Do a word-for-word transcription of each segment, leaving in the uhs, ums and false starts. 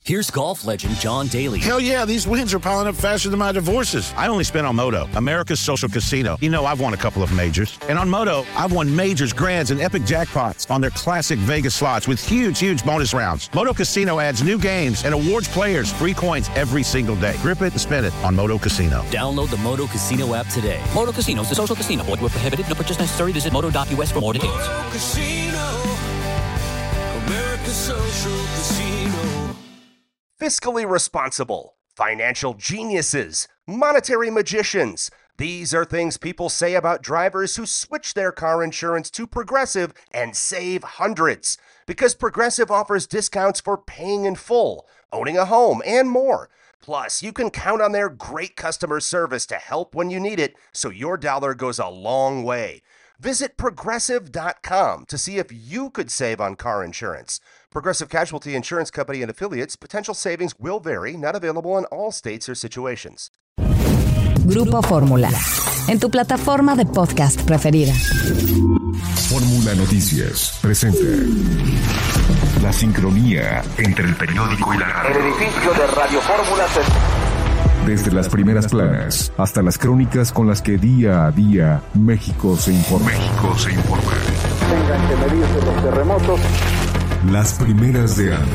Here's golf legend John Daly. Hell yeah, these wins are piling up faster than my divorces. I only spent on Moto, America's social casino. You know, I've won a couple of majors. And on Moto, I've won majors, grands, and epic jackpots on their classic Vegas slots with huge, huge bonus rounds. Moto Casino adds new games and awards players free coins every single day. Grip it and spin it on Moto Casino. Download the Moto Casino app today. Moto Casino is the social casino. Void where prohibited. No purchase necessary. Visit moto dot u s for more details. Moto Casino, America's social casino. Fiscally responsible, financial geniuses, monetary magicians. These are things people say about drivers who switch their car insurance to Progressive and save hundreds. Because Progressive offers discounts for paying in full, owning a home, and more. Plus, you can count on their great customer service to help when you need it, so your dollar goes a long way. Visit progressive dot com to see if you could save on car insurance. Progressive Casualty Insurance Company and affiliates. Potential savings will vary. Not available in all states or situations. Grupo Fórmula. En tu plataforma de podcast preferida. Fórmula Noticias presenta la sincronía entre el periódico y la radio. El edificio de Radio Fórmula se... Desde las primeras planas hasta las crónicas con las que día a día México se informa. México se informa. Tengan que medirse los terremotos. Las primeras de Anda.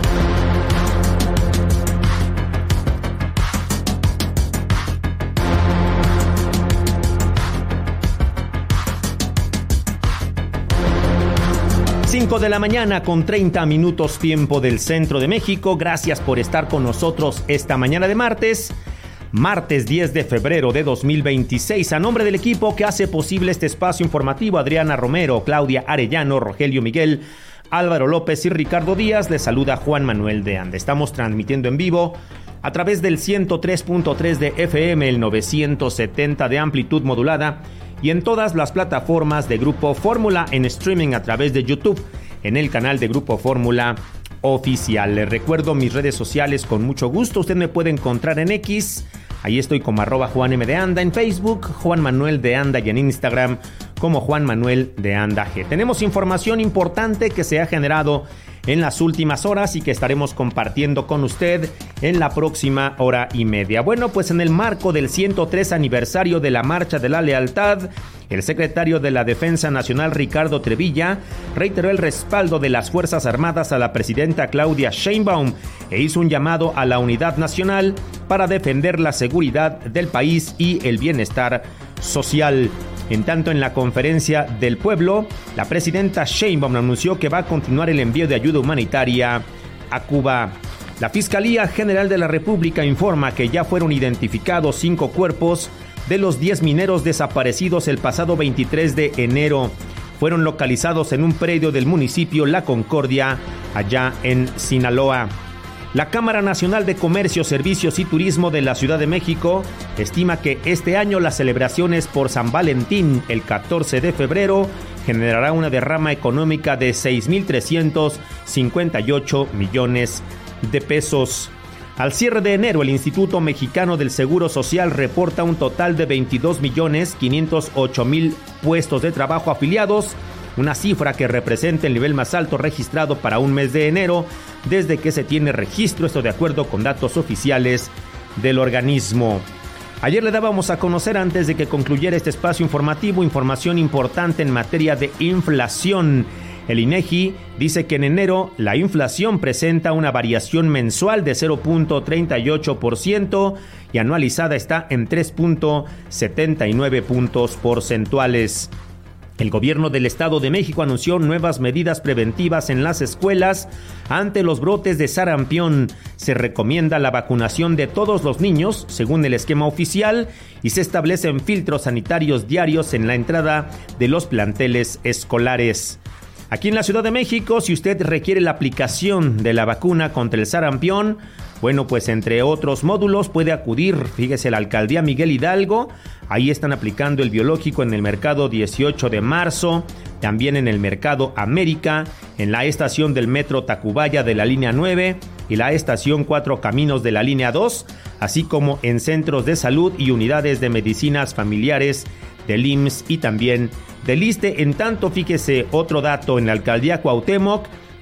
cinco de la mañana con treinta minutos tiempo del centro de México. Gracias por estar con nosotros esta mañana de martes. Martes diez de febrero de dos mil veintiséis. A nombre del equipo que hace posible este espacio informativo, Adriana Romero, Claudia Arellano, Rogelio Miguel, Álvaro López y Ricardo Díaz, les saluda Juan Manuel de Anda. Estamos transmitiendo en vivo a través del ciento tres punto tres de F M, el novecientos setenta de amplitud modulada y en todas las plataformas de Grupo Fórmula en streaming a través de YouTube en el canal de Grupo Fórmula Oficial. Les recuerdo mis redes sociales con mucho gusto. Usted me puede encontrar en X. Ahí estoy como arroba Juan M de Anda, en Facebook, Juan Manuel de Anda y en Instagram como Juan Manuel de Anda G. Tenemos información importante que se ha generado en las últimas horas y que estaremos compartiendo con usted en la próxima hora y media. Bueno, pues en el marco del ciento tres aniversario de la Marcha de la Lealtad, el secretario de la Defensa Nacional, Ricardo Trevilla, reiteró el respaldo de las Fuerzas Armadas a la presidenta Claudia Sheinbaum e hizo un llamado a la unidad nacional para defender la seguridad del país y el bienestar social. En tanto, en la conferencia del pueblo, la presidenta Sheinbaum anunció que va a continuar el envío de ayuda humanitaria a Cuba. La Fiscalía General de la República informa que ya fueron identificados cinco cuerpos de los diez mineros desaparecidos el pasado veintitrés de enero. Fueron localizados en un predio del municipio La Concordia, allá en Sinaloa. La Cámara Nacional de Comercio, Servicios y Turismo de la Ciudad de México estima que este año las celebraciones por San Valentín, el catorce de febrero, generará una derrama económica de seis mil trescientos cincuenta y ocho millones de pesos. Al cierre de enero, el Instituto Mexicano del Seguro Social reporta un total de veintidós millones quinientos ocho mil puestos de trabajo afiliados, una cifra que representa el nivel más alto registrado para un mes de enero desde que se tiene registro, esto de acuerdo con datos oficiales del organismo. Ayer le dábamos a conocer, antes de que concluyera este espacio informativo, información importante en materia de inflación. El INEGI dice que en enero la inflación presenta una variación mensual de cero punto treinta y ocho por ciento y anualizada está en tres punto setenta y nueve puntos porcentuales. El gobierno del Estado de México anunció nuevas medidas preventivas en las escuelas ante los brotes de sarampión. Se recomienda la vacunación de todos los niños, según el esquema oficial, y se establecen filtros sanitarios diarios en la entrada de los planteles escolares. Aquí en la Ciudad de México, si usted requiere la aplicación de la vacuna contra el sarampión, bueno, pues entre otros módulos puede acudir, fíjese, la Alcaldía Miguel Hidalgo. Ahí están aplicando el biológico en el mercado dieciocho de marzo, también en el mercado América, en la estación del metro Tacubaya de la línea nueve y la estación Cuatro Caminos de la línea dos, así como en centros de salud y unidades de medicinas familiares del I M S S y también del ISSSTE. En tanto, fíjese otro dato, en la Alcaldía Cuauhtémoc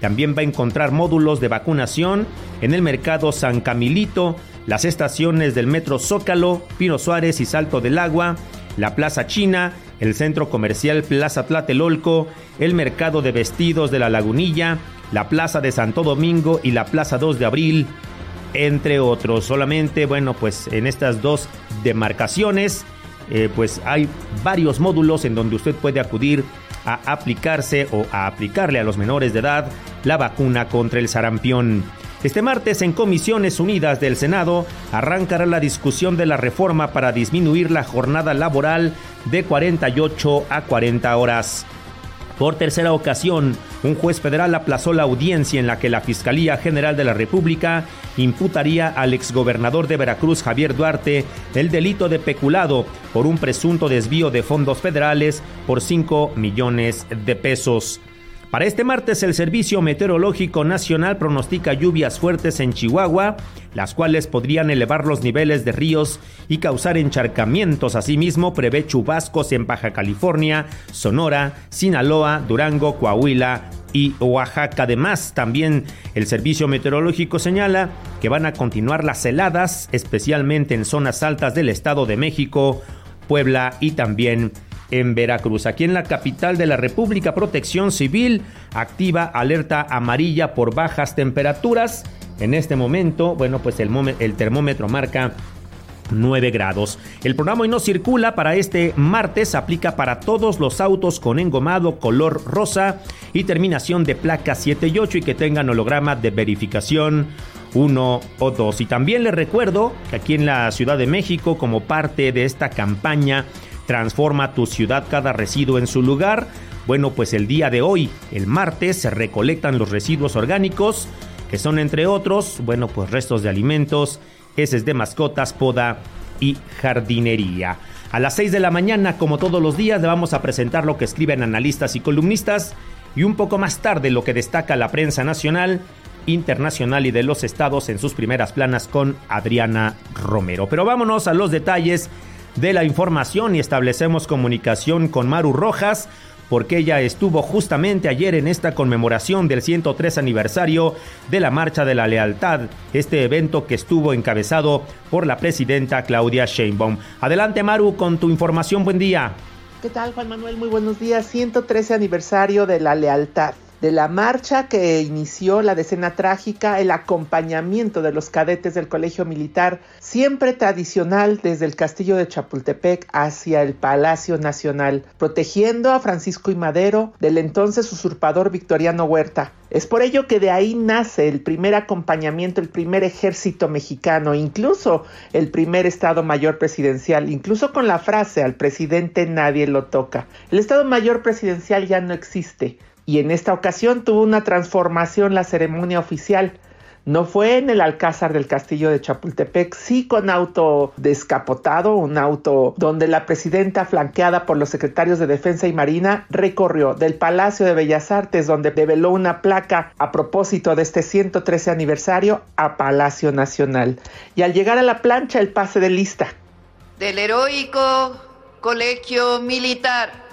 También va a encontrar módulos de vacunación en el Mercado San Camilito, las estaciones del Metro Zócalo, Pino Suárez y Salto del Agua, la Plaza China, el Centro Comercial Plaza Tlatelolco, el Mercado de Vestidos de la Lagunilla, la Plaza de Santo Domingo y la Plaza dos de abril, entre otros. Solamente, bueno, pues en estas dos demarcaciones, eh, pues hay varios módulos en donde usted puede acudir a aplicarse o a aplicarle a los menores de edad la vacuna contra el sarampión. Este martes, en Comisiones Unidas del Senado, arrancará la discusión de la reforma para disminuir la jornada laboral de cuarenta y ocho a cuarenta horas. Por tercera ocasión, un juez federal aplazó la audiencia en la que la Fiscalía General de la República imputaría al exgobernador de Veracruz, Javier Duarte, el delito de peculado por un presunto desvío de fondos federales por cinco millones de pesos. Para este martes, el Servicio Meteorológico Nacional pronostica lluvias fuertes en Chihuahua, las cuales podrían elevar los niveles de ríos y causar encharcamientos. Asimismo, prevé chubascos en Baja California, Sonora, Sinaloa, Durango, Coahuila y Oaxaca. Además, también el Servicio Meteorológico señala que van a continuar las heladas, especialmente en zonas altas del Estado de México, Puebla y también en Veracruz. Aquí en la capital de la República, Protección Civil activa alerta amarilla por bajas temperaturas. En este momento, bueno, pues el, mom- el termómetro marca nueve grados. El programa Hoy No Circula para este martes aplica para todos los autos con engomado color rosa y terminación de placa siete y ocho y que tengan holograma de verificación uno o dos. Y también les recuerdo que aquí en la Ciudad de México, como parte de esta campaña Transforma tu ciudad, cada residuo en su lugar, bueno, pues el día de hoy, el martes, se recolectan los residuos orgánicos, que son entre otros, bueno, pues restos de alimentos, heces de mascotas, poda y jardinería. A las seis de la mañana, como todos los días, le vamos a presentar lo que escriben analistas y columnistas, y un poco más tarde lo que destaca la prensa nacional, internacional y de los estados en sus primeras planas con Adriana Romero. Pero vámonos a los detalles de la información y establecemos comunicación con Maru Rojas, porque ella estuvo justamente ayer en esta conmemoración del ciento tres aniversario de la Marcha de la Lealtad, este evento que estuvo encabezado por la presidenta Claudia Sheinbaum. Adelante, Maru, con tu información. Buen día. ¿Qué tal, Juan Manuel? Muy buenos días. ciento trece aniversario de la Lealtad. De la marcha que inició la decena trágica, el acompañamiento de los cadetes del Colegio Militar, siempre tradicional desde el Castillo de Chapultepec hacia el Palacio Nacional, protegiendo a Francisco I. Madero del entonces usurpador Victoriano Huerta. Es por ello que de ahí nace el primer acompañamiento, el primer ejército mexicano, incluso el primer Estado Mayor Presidencial, incluso con la frase al presidente nadie lo toca. El Estado Mayor Presidencial ya no existe. Y en esta ocasión tuvo una transformación la ceremonia oficial. No fue en el Alcázar del Castillo de Chapultepec, sí con auto descapotado, un auto donde la presidenta, flanqueada por los secretarios de Defensa y Marina, recorrió del Palacio de Bellas Artes, donde develó una placa a propósito de este ciento trece aniversario, a Palacio Nacional. Y al llegar a la plancha, el pase de lista. Del heroico Colegio Militar,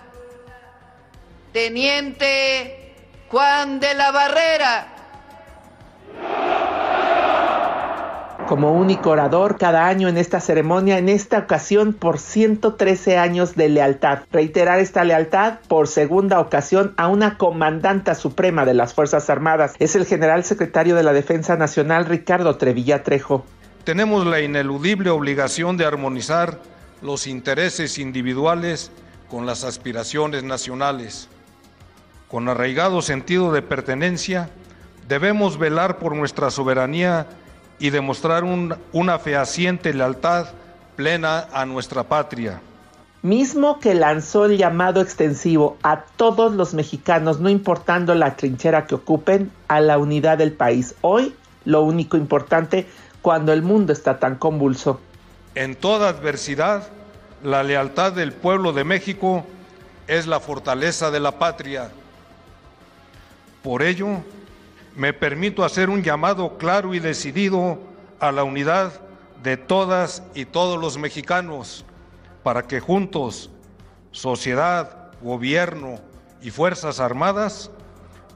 Teniente Juan de la Barrera. Como único orador cada año en esta ceremonia, en esta ocasión por ciento trece años de lealtad. Reiterar esta lealtad por segunda ocasión a una comandanta suprema de las Fuerzas Armadas. Es el general secretario de la Defensa Nacional, Ricardo Trevilla Trejo. Tenemos la ineludible obligación de armonizar los intereses individuales con las aspiraciones nacionales. Con arraigado sentido de pertenencia, debemos velar por nuestra soberanía y demostrar un, una fehaciente lealtad plena a nuestra patria. Mismo que lanzó el llamado extensivo a todos los mexicanos, no importando la trinchera que ocupen, a la unidad del país. Hoy, lo único importante cuando el mundo está tan convulso. En toda adversidad, la lealtad del pueblo de México es la fortaleza de la patria. Por ello, me permito hacer un llamado claro y decidido a la unidad de todas y todos los mexicanos para que juntos, sociedad, gobierno y Fuerzas Armadas,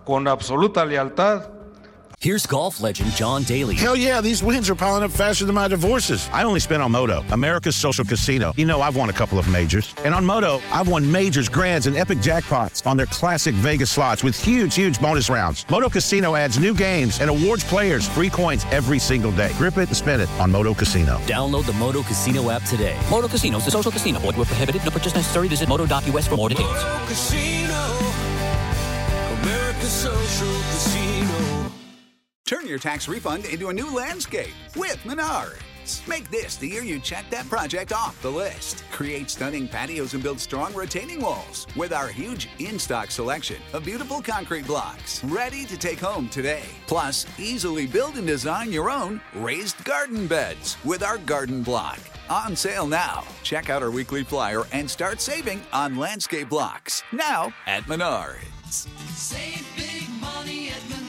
con absoluta lealtad. Here's golf legend John Daly. Hell yeah, these wins are piling up faster than my divorces. I only spent on Moto, America's social casino. You know I've won a couple of majors. And on Moto, I've won majors, grands, and epic jackpots on their classic Vegas slots with huge, huge bonus rounds. Moto Casino adds new games and awards players free coins every single day. Grip it and spin it on Moto Casino. Download the Moto Casino app today. Moto Casino is a social casino. Void where prohibited. No purchase necessary. Visit moto dot u s for more details. Moto Casino, America's social casino. Turn your tax refund into a new landscape with Menards. Make this the year you check that project off the list. Create stunning patios and build strong retaining walls with our huge in-stock selection of beautiful concrete blocks ready to take home today. Plus, easily build and design your own raised garden beds with our garden block. On sale now. Check out our weekly flyer and start saving on landscape blocks. Now at Menards. Save big money at Menards.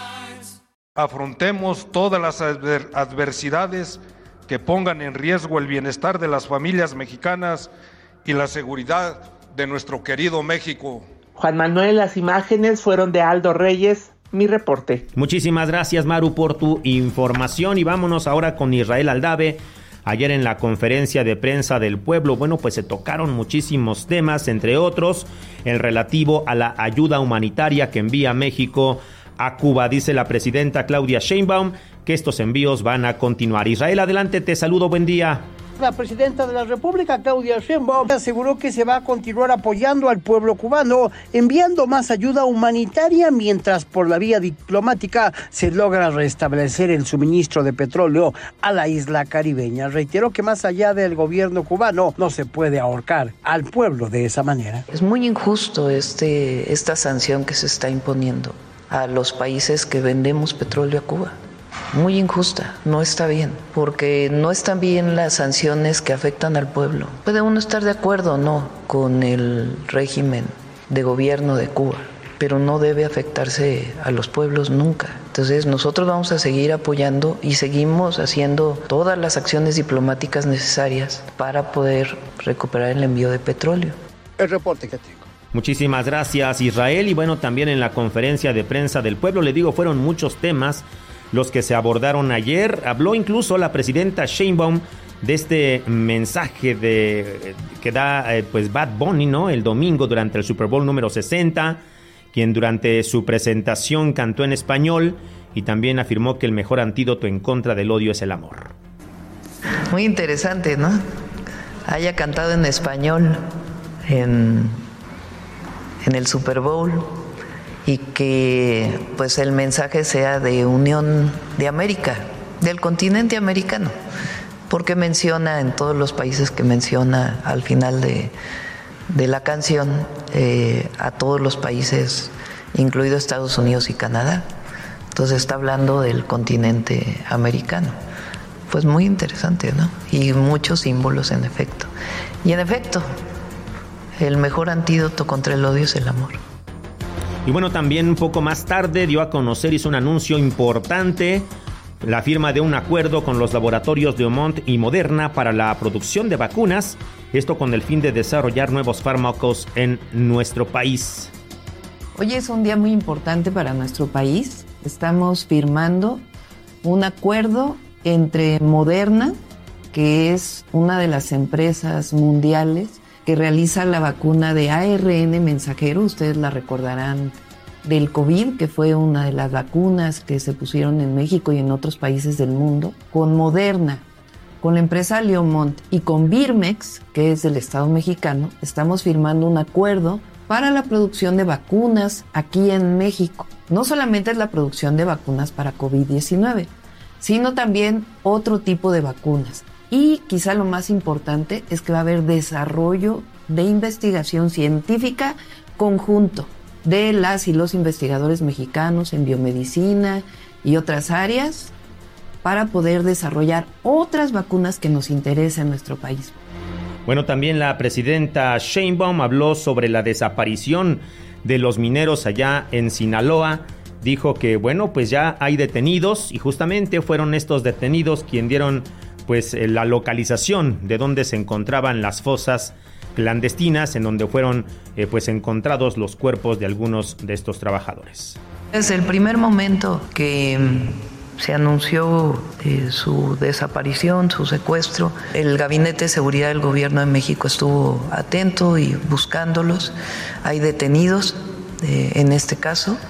Afrontemos todas las adver- adversidades que pongan en riesgo el bienestar de las familias mexicanas y la seguridad de nuestro querido México. Juan Manuel, las imágenes fueron de Aldo Reyes. Mi reporte. Muchísimas gracias, Maru, por tu información. Y vámonos ahora con Israel Aldave. Ayer en la conferencia de prensa del pueblo, bueno, pues se tocaron muchísimos temas, entre otros el relativo a la ayuda humanitaria que envía México a Cuba. Dice la presidenta Claudia Sheinbaum que estos envíos van a continuar. Israel, adelante, te saludo, buen día. La presidenta de la República, Claudia Sheinbaum, aseguró que se va a continuar apoyando al pueblo cubano, enviando más ayuda humanitaria, mientras por la vía diplomática se logra restablecer el suministro de petróleo a la isla caribeña. Reiteró que más allá del gobierno cubano no se puede ahorcar al pueblo de esa manera. Es muy injusto este, esta sanción que se está imponiendo a los países que vendemos petróleo a Cuba. Muy injusta, no está bien, porque no están bien las sanciones que afectan al pueblo. Puede uno estar de acuerdo o no con el régimen de gobierno de Cuba, pero no debe afectarse a los pueblos nunca. Entonces nosotros vamos a seguir apoyando y seguimos haciendo todas las acciones diplomáticas necesarias para poder recuperar el envío de petróleo. El reporte que tengo. Muchísimas gracias, Israel. Y bueno, también en la conferencia de prensa del pueblo, le digo, fueron muchos temas los que se abordaron ayer. Habló incluso la presidenta Sheinbaum de este mensaje de que da eh, pues Bad Bunny, ¿no? El domingo durante el Super Bowl número sesenta, quien durante su presentación cantó en español y también afirmó que el mejor antídoto en contra del odio es el amor. Muy interesante, ¿no? Haya cantado en español en, en el Super Bowl y que pues el mensaje sea de unión de América, del continente americano, porque menciona en todos los países que menciona al final de, de la canción eh, a todos los países, incluido Estados Unidos y Canadá. Entonces está hablando del continente americano. Pues muy interesante, ¿no? Y muchos símbolos en efecto. Y en efecto, el mejor antídoto contra el odio es el amor. Y bueno, también un poco más tarde dio a conocer, hizo un anuncio importante, la firma de un acuerdo con los laboratorios de Omont y Moderna para la producción de vacunas, esto con el fin de desarrollar nuevos fármacos en nuestro país. Hoy es un día muy importante para nuestro país. Estamos firmando un acuerdo entre Moderna, que es una de las empresas mundiales que realiza la vacuna de A R N mensajero, ustedes la recordarán, del COVID, que fue una de las vacunas que se pusieron en México y en otros países del mundo, con Moderna, con la empresa Leomont y con Birmex, que es del Estado mexicano, estamos firmando un acuerdo para la producción de vacunas aquí en México. No solamente es la producción de vacunas para COVID diecinueve, sino también otro tipo de vacunas. Y quizá lo más importante es que va a haber desarrollo de investigación científica conjunto de las y los investigadores mexicanos en biomedicina y otras áreas para poder desarrollar otras vacunas que nos interesen en nuestro país. Bueno, también la presidenta Sheinbaum habló sobre la desaparición de los mineros allá en Sinaloa. Dijo que, bueno, pues ya hay detenidos y justamente fueron estos detenidos quienes dieron pues eh, la localización de donde se encontraban las fosas clandestinas en donde fueron eh, pues encontrados los cuerpos de algunos de estos trabajadores. Desde el primer momento que se anunció eh, su desaparición, su secuestro, el Gabinete de Seguridad del Gobierno de México estuvo atento y buscándolos. Hay detenidos eh, en este caso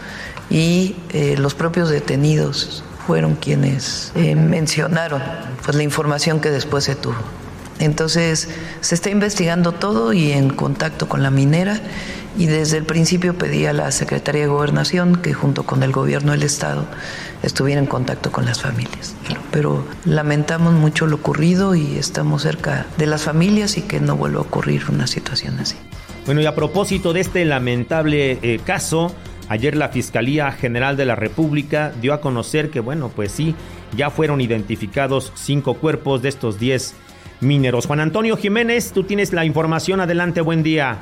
y eh, los propios detenidos fueron quienes eh, mencionaron pues, la información que después se tuvo. Entonces se está investigando todo y en contacto con la minera, y desde el principio pedí a la Secretaría de Gobernación que junto con el Gobierno del Estado estuviera en contacto con las familias. Pero lamentamos mucho lo ocurrido y estamos cerca de las familias y que no vuelva a ocurrir una situación así. Bueno, y a propósito de este lamentable eh, caso, ayer la Fiscalía General de la República dio a conocer que, bueno, pues sí, ya fueron identificados cinco cuerpos de estos diez mineros. Juan Antonio Jiménez, tú tienes la información. Adelante, buen día.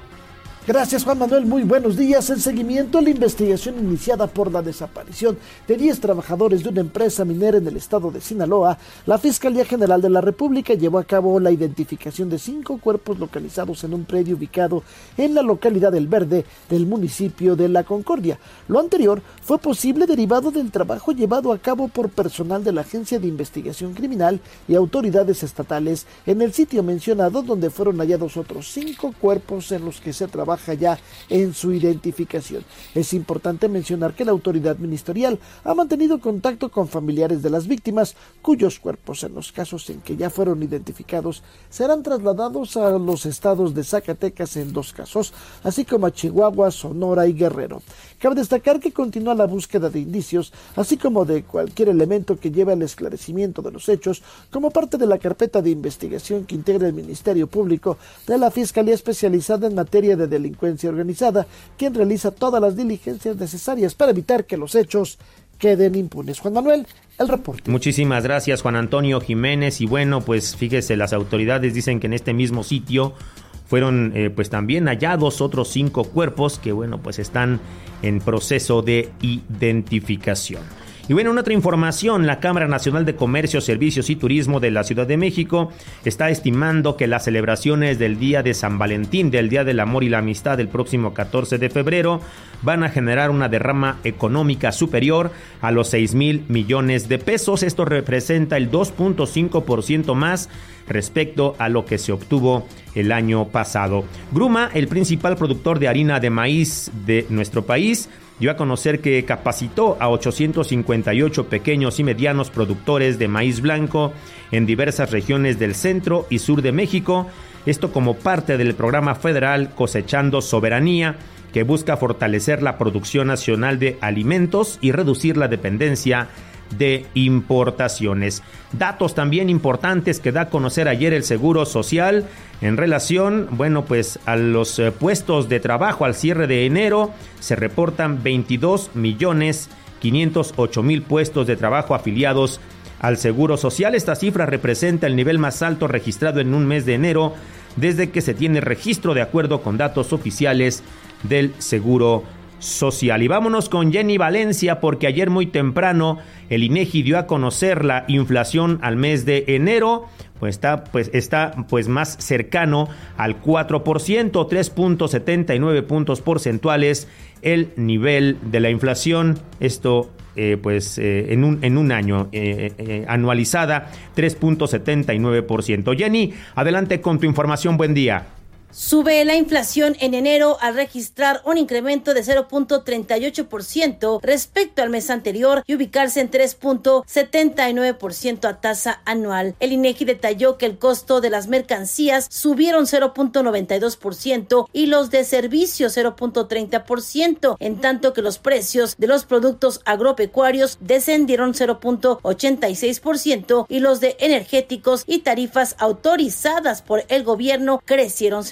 Gracias, Juan Manuel, muy buenos días. En seguimiento a la investigación iniciada por la desaparición de diez trabajadores de una empresa minera en el estado de Sinaloa, la Fiscalía General de la República llevó a cabo la identificación de cinco cuerpos localizados en un predio ubicado en la localidad del Verde del municipio de La Concordia. Lo anterior fue posible derivado del trabajo llevado a cabo por personal de la Agencia de Investigación Criminal y autoridades estatales en el sitio mencionado, donde fueron hallados otros cinco cuerpos en los que se trabaja ya en su identificación. Es importante mencionar que la autoridad ministerial ha mantenido contacto con familiares de las víctimas, cuyos cuerpos, en los casos en que ya fueron identificados, serán trasladados a los estados de Zacatecas en dos casos, así como a Chihuahua, Sonora y Guerrero. Cabe destacar que continúa la búsqueda de indicios, así como de cualquier elemento que lleve al esclarecimiento de los hechos, como parte de la carpeta de investigación que integra el Ministerio Público de la Fiscalía Especializada en Materia de Delincuencia Organizada, quien realiza todas las diligencias necesarias para evitar que los hechos queden impunes. Juan Manuel, el reporte. Muchísimas gracias, Juan Antonio Jiménez. Y bueno, pues fíjese, las autoridades dicen que en este mismo sitio fueron eh, pues también hallados otros cinco cuerpos que, bueno, pues están en proceso de identificación. Y bueno, en otra información, la Cámara Nacional de Comercio, Servicios y Turismo de la Ciudad de México está estimando que las celebraciones del Día de San Valentín, del Día del Amor y la Amistad del próximo catorce de febrero, van a generar una derrama económica superior a los seis mil millones de pesos. Esto representa el dos punto cinco por ciento más respecto a lo que se obtuvo el año pasado. Gruma, el principal productor de harina de maíz de nuestro país, dio a conocer que capacitó a ochocientos cincuenta y ocho pequeños y medianos productores de maíz blanco en diversas regiones del centro y sur de México, esto como parte del programa federal Cosechando Soberanía, que busca fortalecer la producción nacional de alimentos y reducir la dependencia de importaciones. Datos también importantes que da a conocer ayer el Seguro Social en relación, bueno, pues a los eh, puestos de trabajo al cierre de enero. Se reportan veintidós millones quinientos ocho mil puestos de trabajo afiliados al Seguro Social. Esta cifra representa el nivel más alto registrado en un mes de enero desde que se tiene registro, de acuerdo con datos oficiales del Seguro Social. Y vámonos con Jenny Valencia, porque ayer muy temprano el INEGI dio a conocer la inflación al mes de enero. Pues está, pues está pues más cercano al cuatro por ciento, tres punto setenta y nueve puntos porcentuales el nivel de la inflación. Esto eh, pues eh, en un en un año eh, eh, anualizada tres punto setenta y nueve por ciento. Jenny, adelante con tu información. Buen día. Sube la inflación en enero al registrar un incremento de cero punto treinta y ocho por ciento respecto al mes anterior y ubicarse en tres punto setenta y nueve por ciento a tasa anual. El INEGI detalló que el costo de las mercancías subieron cero punto noventa y dos por ciento y los de servicios cero punto treinta por ciento, en tanto que los precios de los productos agropecuarios descendieron cero punto ochenta y seis por ciento y los de energéticos y tarifas autorizadas por el gobierno crecieron cero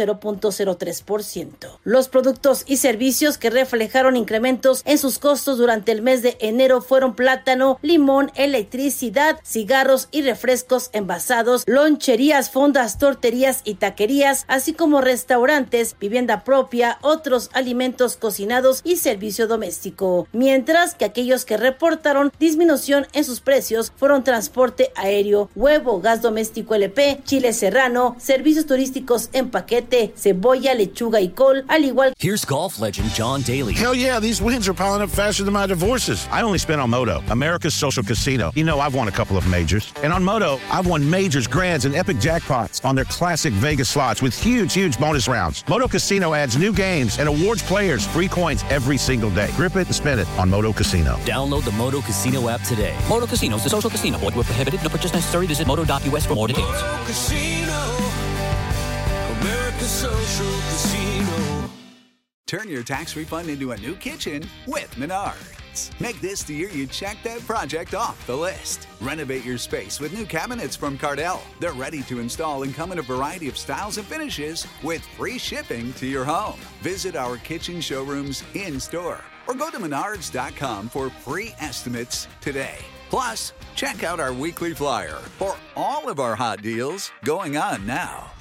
cero punto cero tres por ciento. Los productos y servicios que reflejaron incrementos en sus costos durante el mes de enero fueron plátano, limón, electricidad, cigarros y refrescos envasados, loncherías, fondas, torterías y taquerías, así como restaurantes, vivienda propia, otros alimentos cocinados y servicio doméstico. Mientras que aquellos que reportaron disminución en sus precios fueron transporte aéreo, huevo, gas doméstico L P, chile serrano, servicios turísticos en paquete, cebolla, lechuga y col, al igual. Here's golf legend John Daly. Hell yeah, these wins are piling up faster than my divorces. I only spent on Moto, America's social casino. You know I've won a couple of majors. And on Moto, I've won majors, grands, and epic jackpots on their classic Vegas slots with huge, huge bonus rounds. Moto Casino adds new games and awards players free coins every single day. Grip it and spin it on Moto Casino. Download the Moto Casino app today. Moto Casino is a social casino. Void where prohibited. No purchase necessary. Visit moto dot U S for more details. Moto Casino, America's social casino. Turn your tax refund into a new kitchen with Menards. Make this the year you check that project off the list. Renovate your space with new cabinets from Cardell. They're ready to install and come in a variety of styles and finishes with free shipping to your home. Visit our kitchen showrooms in-store or go to menards dot com for free estimates today. Plus, check out our weekly flyer for all of our hot deals going on now.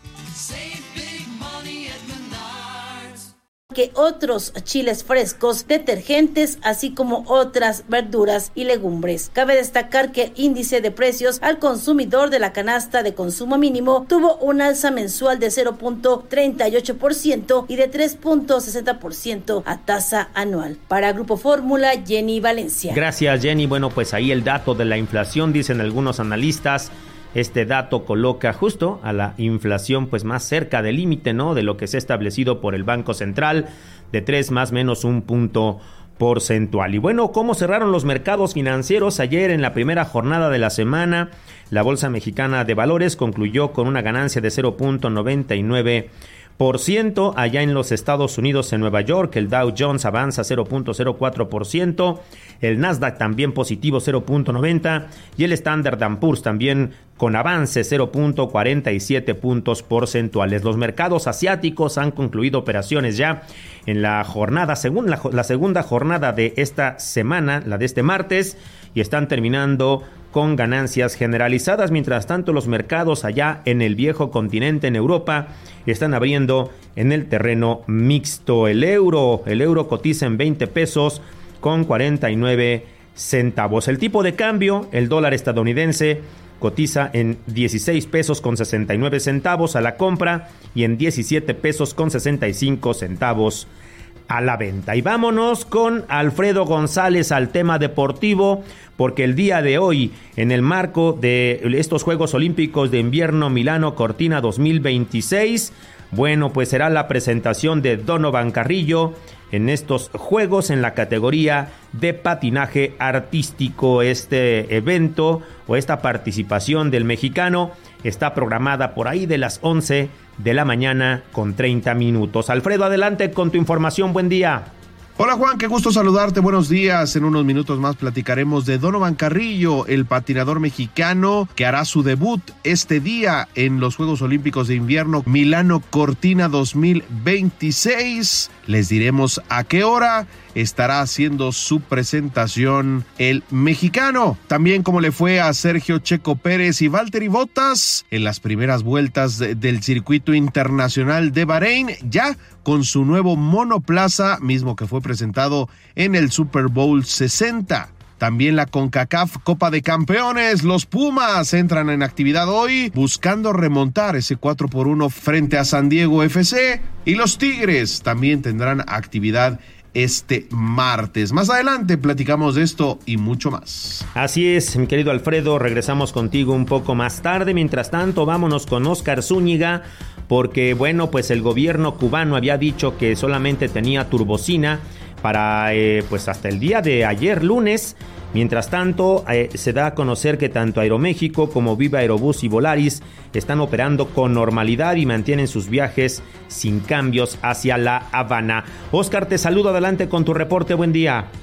Save big money at Menards. Que otros chiles frescos, detergentes, así como otras verduras y legumbres. Cabe destacar que el índice de precios al consumidor de la canasta de consumo mínimo tuvo un alza mensual de cero punto treinta y ocho por ciento y de tres punto sesenta por ciento a tasa anual. Para Grupo Fórmula, Jenny Valencia. Gracias, Jenny. Bueno, pues ahí el dato de la inflación, dicen algunos analistas. Este dato coloca justo a la inflación pues más cerca del límite, ¿no? De lo que se ha establecido por el Banco Central, de tres más menos un punto porcentual. Y bueno, ¿cómo cerraron los mercados financieros ayer en la primera jornada de la semana? La Bolsa Mexicana de Valores concluyó con una ganancia de cero punto noventa y nueve por ciento. Allá en los Estados Unidos, en Nueva York, el Dow Jones avanza cero punto cero cuatro por ciento, el Nasdaq también positivo cero punto noventa y el Standard and Poor's también con avance cero punto cuarenta y siete puntos porcentuales. Los mercados asiáticos han concluido operaciones ya en la jornada, según la, la segunda jornada de esta semana, la de este martes, y están terminando con ganancias generalizadas. Mientras tanto, los mercados allá en el viejo continente, en Europa, están abriendo en el terreno mixto. El euro, el euro cotiza en veinte pesos con cuarenta y nueve centavos. El tipo de cambio, el dólar estadounidense, cotiza en dieciséis pesos con sesenta y nueve centavos a la compra y en diecisiete pesos con sesenta y cinco centavos a la venta. Y vámonos con Alfredo González al tema deportivo, porque el día de hoy, en el marco de estos Juegos Olímpicos de Invierno Milano Cortina dos mil veintiséis, bueno, pues será la presentación de Donovan Carrillo en estos Juegos en la categoría de patinaje artístico. Este evento o esta participación del mexicano está programada por ahí de las once de la mañana con treinta minutos. Alfredo, adelante con tu información. Buen día. Hola Juan, qué gusto saludarte, buenos días. En unos minutos más platicaremos de Donovan Carrillo, el patinador mexicano que hará su debut este día en los Juegos Olímpicos de Invierno Milano Cortina dos mil veintiséis. Les diremos a qué hora estará haciendo su presentación el mexicano. También cómo le fue a Sergio Checo Pérez y Valtteri Bottas en las primeras vueltas de, del circuito internacional de Bahrein, ya con su nuevo monoplaza, mismo que fue presentado en el Super Bowl sesenta. También la CONCACAF Copa de Campeones, los Pumas entran en actividad hoy buscando remontar ese cuatro por uno frente a San Diego F C, y los Tigres también tendrán actividad este martes. Más adelante platicamos de esto y mucho más. Así es, mi querido Alfredo, regresamos contigo un poco más tarde. Mientras tanto, vámonos con Oscar Zúñiga, porque bueno, pues el gobierno cubano había dicho que solamente tenía turbocina para eh, pues hasta el día de ayer lunes. Mientras tanto, eh, se da a conocer que tanto Aeroméxico como Viva Aerobús y Volaris están operando con normalidad y mantienen sus viajes sin cambios hacia La Habana. Oscar, te saludo, adelante con tu reporte, buen día.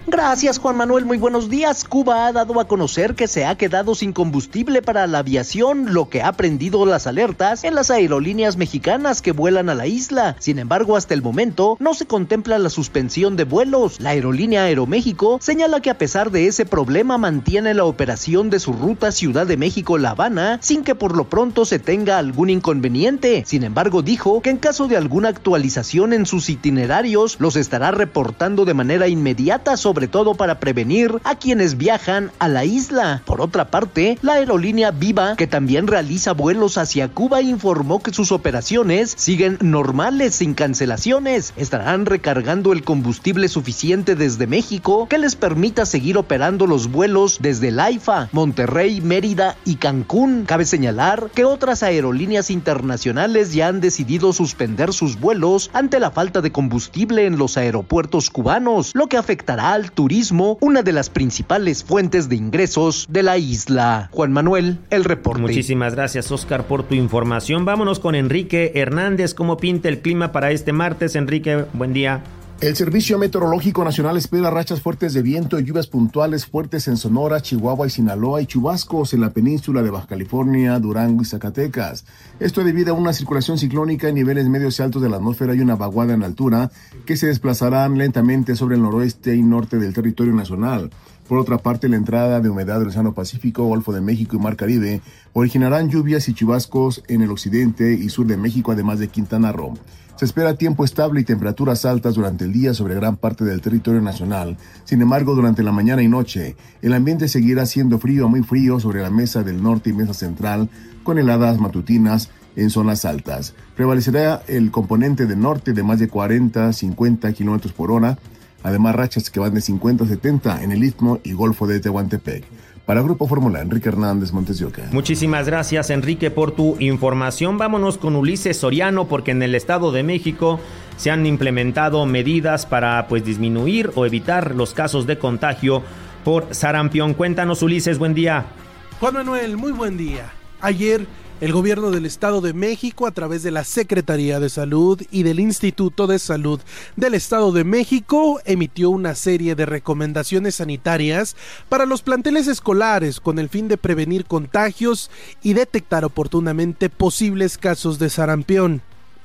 Gracias, Juan Manuel, muy buenos días. Cuba ha dado a conocer que se ha quedado sin combustible para la aviación, lo que ha prendido las alertas en las aerolíneas mexicanas que vuelan a la isla. Sin embargo, hasta el momento no se contempla la suspensión de vuelos. La aerolínea Aeroméxico señala que a pesar de ese problema mantiene la operación de su ruta Ciudad de México-La Habana sin que por lo pronto se tenga algún inconveniente. Sin embargo, dijo que en caso de alguna actualización en sus itinerarios los estará reportando de manera inmediata, sobre sobre todo para prevenir a quienes viajan a la isla. Por otra parte, la aerolínea Viva, que también realiza vuelos hacia Cuba, informó que sus operaciones siguen normales sin cancelaciones. Estarán recargando el combustible suficiente desde México que les permita seguir operando los vuelos desde el AIFA, Monterrey, Mérida y Cancún. Cabe señalar que otras aerolíneas internacionales ya han decidido suspender sus vuelos ante la falta de combustible en los aeropuertos cubanos, lo que afectará al turismo, una de las principales fuentes de ingresos de la isla. Juan Manuel, el reporte. Muchísimas gracias, Oscar, por tu información. Vámonos con Enrique Hernández. ¿Cómo pinta el clima para este martes? Enrique, buen día. El Servicio Meteorológico Nacional espera rachas fuertes de viento y lluvias puntuales fuertes en Sonora, Chihuahua y Sinaloa y chubascos en la península de Baja California, Durango y Zacatecas. Esto debido a una circulación ciclónica en niveles medios y altos de la atmósfera y una vaguada en altura que se desplazarán lentamente sobre el noroeste y norte del territorio nacional. Por otra parte, la entrada de humedad del Océano Pacífico, Golfo de México y Mar Caribe originarán lluvias y chubascos en el occidente y sur de México, además de Quintana Roo. Se espera tiempo estable y temperaturas altas durante el día sobre gran parte del territorio nacional. Sin embargo, durante la mañana y noche, el ambiente seguirá siendo frío a muy frío sobre la mesa del norte y mesa central, con heladas matutinas en zonas altas. Prevalecerá el componente del norte de más de cuarenta a cincuenta kilómetros por hora, además rachas que van de cincuenta a setenta en el Istmo y Golfo de Tehuantepec. Para Grupo Fórmula, Enrique Hernández, Montes de Oca. Muchísimas gracias, Enrique, por tu información. Vámonos con Ulises Soriano, porque en el Estado de México se han implementado medidas para pues disminuir o evitar los casos de contagio por sarampión. Cuéntanos, Ulises, buen día. Juan Manuel, muy buen día. Ayer, el gobierno del Estado de México, a través de la Secretaría de Salud y del Instituto de Salud del Estado de México, emitió una serie de recomendaciones sanitarias para los planteles escolares con el fin de prevenir contagios y detectar oportunamente posibles casos de sarampión.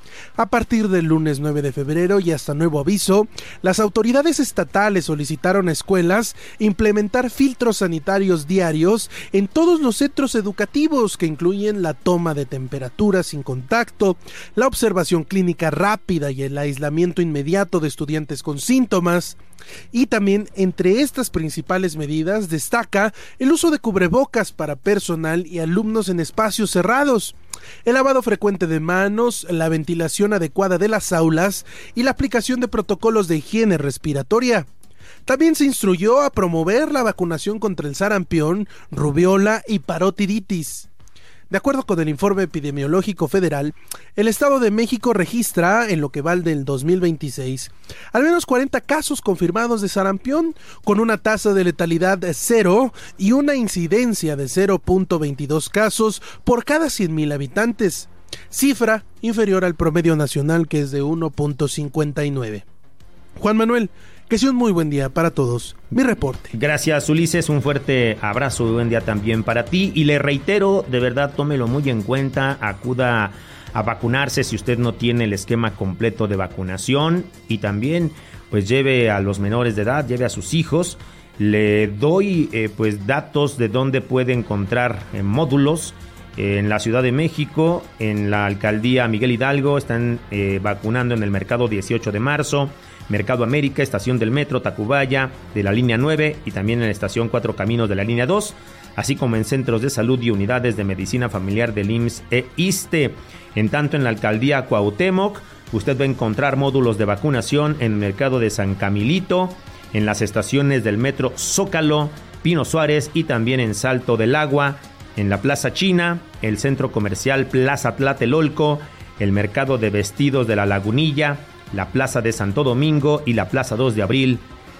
A partir del lunes nueve de febrero y hasta nuevo aviso, las autoridades estatales solicitaron a escuelas implementar filtros sanitarios diarios en todos los centros educativos, que incluyen la toma de temperatura sin contacto, la observación clínica rápida y el aislamiento inmediato de estudiantes con síntomas. Y también entre estas principales medidas destaca el uso de cubrebocas para personal y alumnos en espacios cerrados, el lavado frecuente de manos, la ventilación adecuada de las aulas y la aplicación de protocolos de higiene respiratoria. También se instruyó a promover la vacunación contra el sarampión, rubiola y parotiditis. De acuerdo con el informe epidemiológico federal, el Estado de México registra, en lo que va del dos mil veintiséis, al menos cuarenta casos confirmados de sarampión, con una tasa de letalidad de cero y una incidencia de cero punto veintidós casos por cada cien mil habitantes, cifra inferior al promedio nacional, que es de uno punto cincuenta y nueve. Juan Manuel, que sea un muy buen día para todos. Mi reporte. Gracias, Ulises. Un fuerte abrazo y buen día también para ti. Y le reitero, de verdad, tómelo muy en cuenta. Acuda a vacunarse si usted no tiene el esquema completo de vacunación. Y también, pues, lleve a los menores de edad, lleve a sus hijos. Le doy, eh, pues, datos de dónde puede encontrar eh, módulos. En la Ciudad de México, en la Alcaldía Miguel Hidalgo, están eh, vacunando en el Mercado dieciocho de marzo. Mercado América, Estación del Metro, Tacubaya, de la línea nueve y también en la Estación Cuatro Caminos de la línea dos, así como en centros de salud y unidades de medicina familiar del I M S S e ISSSTE. En tanto, en la Alcaldía Cuauhtémoc, usted va a encontrar módulos de vacunación en el Mercado de San Camilito, en las estaciones del Metro Zócalo, Pino Suárez y también en Salto del Agua, en la Plaza China, el Centro Comercial Plaza Tlatelolco, el Mercado de Vestidos de la Lagunilla, la Plaza de Santo Domingo y la Plaza dos de abril,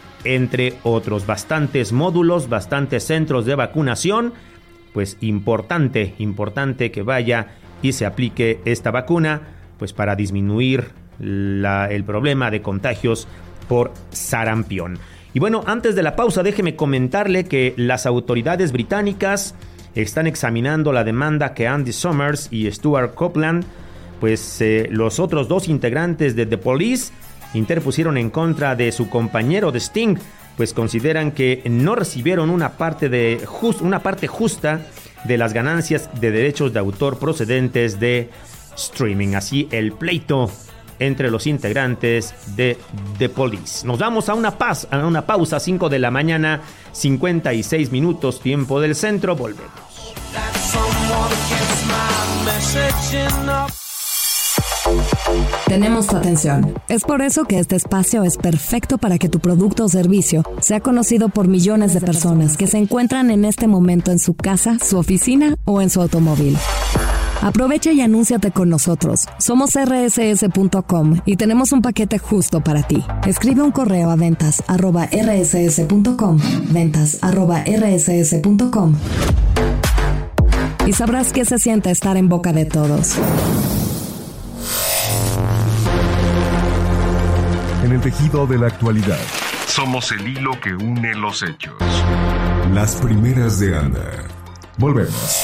entre otros. Bastantes módulos, bastantes centros de vacunación. Pues importante, importante que vaya y se aplique esta vacuna, pues para disminuir la, el problema de contagios por sarampión. Y bueno, antes de la pausa, déjeme comentarle que las autoridades británicas están examinando la demanda que Andy Summers y Stuart Copeland, pues eh, los otros dos integrantes de The Police, interpusieron en contra de su compañero de Sting, pues consideran que no recibieron una parte, de just, una parte justa de las ganancias de derechos de autor procedentes de streaming. Así el pleito entre los integrantes de The Police. Nos vamos a una, paz, a una pausa, cinco de la mañana, cincuenta y seis minutos, tiempo del centro. Volvemos. Tenemos tu atención. Es por eso que este espacio es perfecto para que tu producto o servicio sea conocido por millones de personas que se encuentran en este momento en su casa, su oficina o en su automóvil. Aprovecha y anúnciate con nosotros. Somos erre ese ese punto com y tenemos un paquete justo para ti. Escribe un correo a ventas arroba erre ese ese punto com, ventas arroba erre ese ese punto com, y sabrás qué se siente estar en boca de todos. En el tejido de la actualidad, somos el hilo que une los hechos. Las primeras de Anda. Volvemos.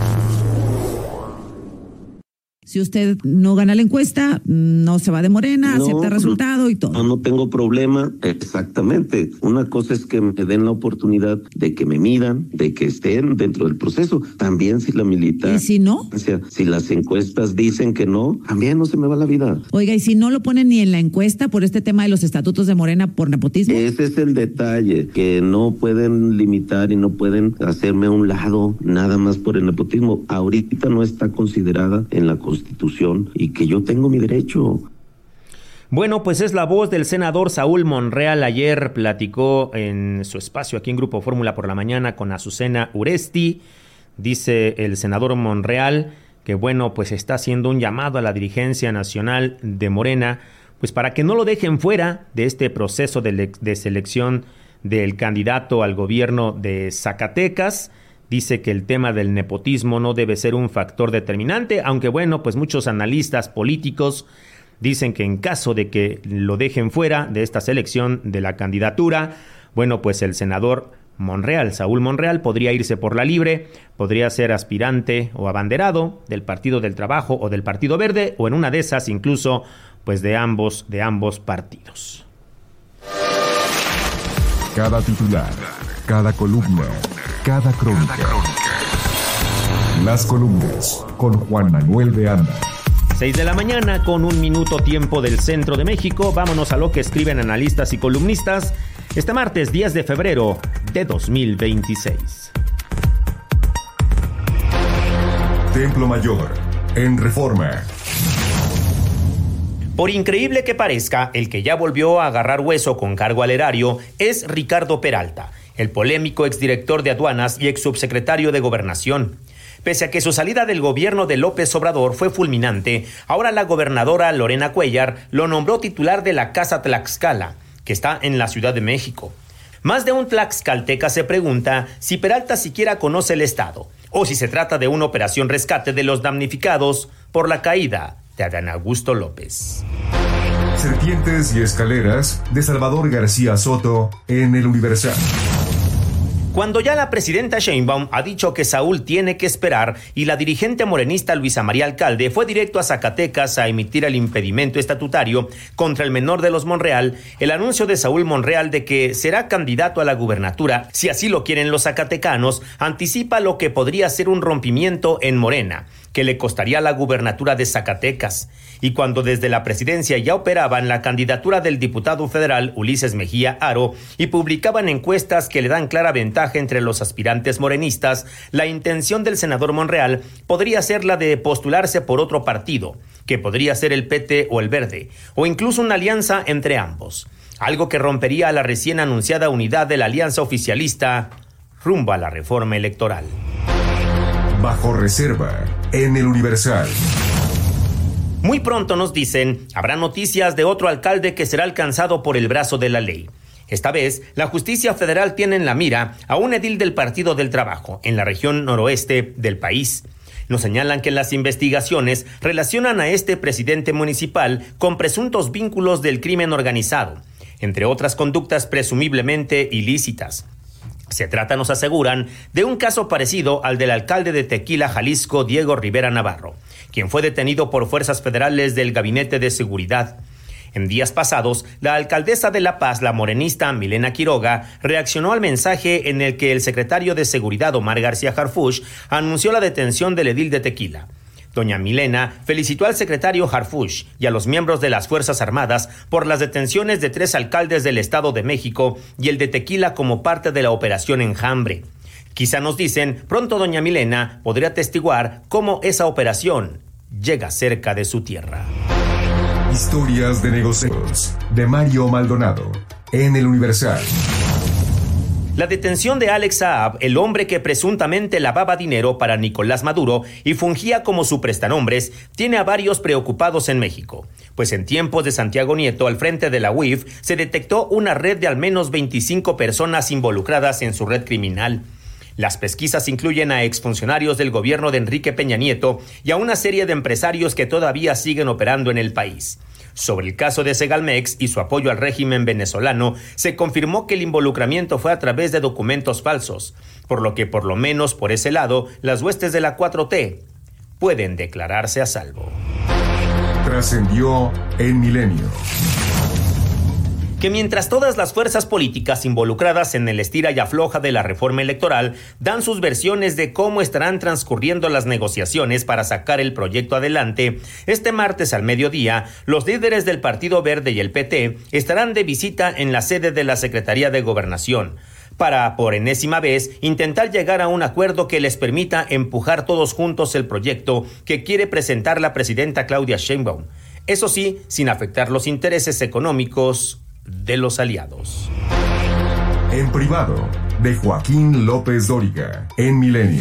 Si usted no gana la encuesta, no se va de Morena, no, acepta el resultado y todo. No, no tengo problema, exactamente. Una cosa es que me den la oportunidad de que me midan, de que estén dentro del proceso. También si la militancia... ¿Y si no? Si las encuestas dicen que no, también no se me va la vida. Oiga, ¿y si no lo ponen ni en la encuesta por este tema de los estatutos de Morena por nepotismo? Ese es el detalle, que no pueden limitar y no pueden hacerme a un lado nada más por el nepotismo. Ahorita no está considerada en la Constitución. Constitución y que yo tengo mi derecho. Bueno, pues es la voz del senador Saúl Monreal. Ayer platicó en su espacio aquí en Grupo Fórmula por la mañana con Azucena Uresti. Dice el senador Monreal que bueno, pues está haciendo un llamado a la dirigencia nacional de Morena, pues para que no lo dejen fuera de este proceso de, le- de selección del candidato al gobierno de Zacatecas. Dice que el tema del nepotismo no debe ser un factor determinante, aunque bueno, pues muchos analistas políticos dicen que en caso de que lo dejen fuera de esta selección de la candidatura, bueno, pues el senador Monreal, Saúl Monreal, podría irse por la libre, podría ser aspirante o abanderado del Partido del Trabajo o del Partido Verde, o en una de esas incluso, pues de ambos, de ambos partidos. Cada titular, cada columna, cada crónica. Las columnas con Juan Manuel de Anda. seis de la mañana con un minuto tiempo del centro de México. Vámonos a lo que escriben analistas y columnistas este martes diez de febrero de dos mil veintiséis. Templo Mayor, en Reforma. Por increíble que parezca, el que ya volvió a agarrar hueso con cargo al erario es Ricardo Peralta, el polémico exdirector de aduanas y exsubsecretario de Gobernación. Pese a que su salida del gobierno de López Obrador fue fulminante, ahora la gobernadora Lorena Cuellar lo nombró titular de la Casa Tlaxcala, que está en la Ciudad de México. Más de un tlaxcalteca se pregunta si Peralta siquiera conoce el estado, o si se trata de una operación rescate de los damnificados por la caída de Adán Augusto López. Serpientes y escaleras de Salvador García Soto en El Universal. Cuando ya la presidenta Sheinbaum ha dicho que Saúl tiene que esperar y la dirigente morenista Luisa María Alcalde fue directo a Zacatecas a emitir el impedimento estatutario contra el menor de los Monreal, el anuncio de Saúl Monreal de que será candidato a la gubernatura, si así lo quieren los zacatecanos, anticipa lo que podría ser un rompimiento en Morena, que le costaría la gubernatura de Zacatecas. Y cuando desde la presidencia ya operaban la candidatura del diputado federal Ulises Mejía Aro y publicaban encuestas que le dan clara ventaja entre los aspirantes morenistas, la intención del senador Monreal podría ser la de postularse por otro partido, que podría ser el P T o el Verde, o incluso una alianza entre ambos, algo que rompería la recién anunciada unidad de la alianza oficialista rumbo a la reforma electoral. Bajo reserva, en El Universal. Muy pronto, nos dicen, habrá noticias de otro alcalde que será alcanzado por el brazo de la ley. Esta vez, la justicia federal tiene en la mira a un edil del Partido del Trabajo en la región noroeste del país. Nos señalan que las investigaciones relacionan a este presidente municipal con presuntos vínculos del crimen organizado. entre otras conductas presumiblemente ilícitas. Se trata, nos aseguran, de un caso parecido al del alcalde de Tequila, Jalisco, Diego Rivera Navarro, quien fue detenido por fuerzas federales del Gabinete de Seguridad. En días pasados, la alcaldesa de La Paz, la morenista Milena Quiroga, reaccionó al mensaje en el que el secretario de Seguridad, Omar García Harfuch, anunció la detención del edil de Tequila. Doña Milena felicitó al secretario Harfuch y a los miembros de las Fuerzas Armadas por las detenciones de tres alcaldes del Estado de México y el de Tequila como parte de la Operación Enjambre. Quizá, nos dicen, pronto doña Milena podría atestiguar cómo esa operación llega cerca de su tierra. Historias de negocios de Mario Maldonado en El Universal. La detención de Alex Saab, el hombre que presuntamente lavaba dinero para Nicolás Maduro y fungía como su prestanombres, tiene a varios preocupados en México. Pues en tiempos de Santiago Nieto, al frente de la U I F, se detectó una red de al menos veinticinco personas involucradas en su red criminal. Las pesquisas incluyen a exfuncionarios del gobierno de Enrique Peña Nieto y a una serie de empresarios que todavía siguen operando en el país. Sobre el caso de Segalmex y su apoyo al régimen venezolano, se confirmó que el involucramiento fue a través de documentos falsos, por lo que por lo menos por ese lado, las huestes de la cuatro T pueden declararse a salvo. Trascendió en Milenio. Que mientras todas las fuerzas políticas involucradas en el estira y afloja de la reforma electoral dan sus versiones de cómo estarán transcurriendo las negociaciones para sacar el proyecto adelante, este martes al mediodía, los líderes del Partido Verde y el P T estarán de visita en la sede de la Secretaría de Gobernación, para, por enésima vez, intentar llegar a un acuerdo que les permita empujar todos juntos el proyecto que quiere presentar la presidenta Claudia Sheinbaum. Eso sí, sin afectar los intereses económicos de los aliados. En privado, de Joaquín López Dóriga, en Milenio.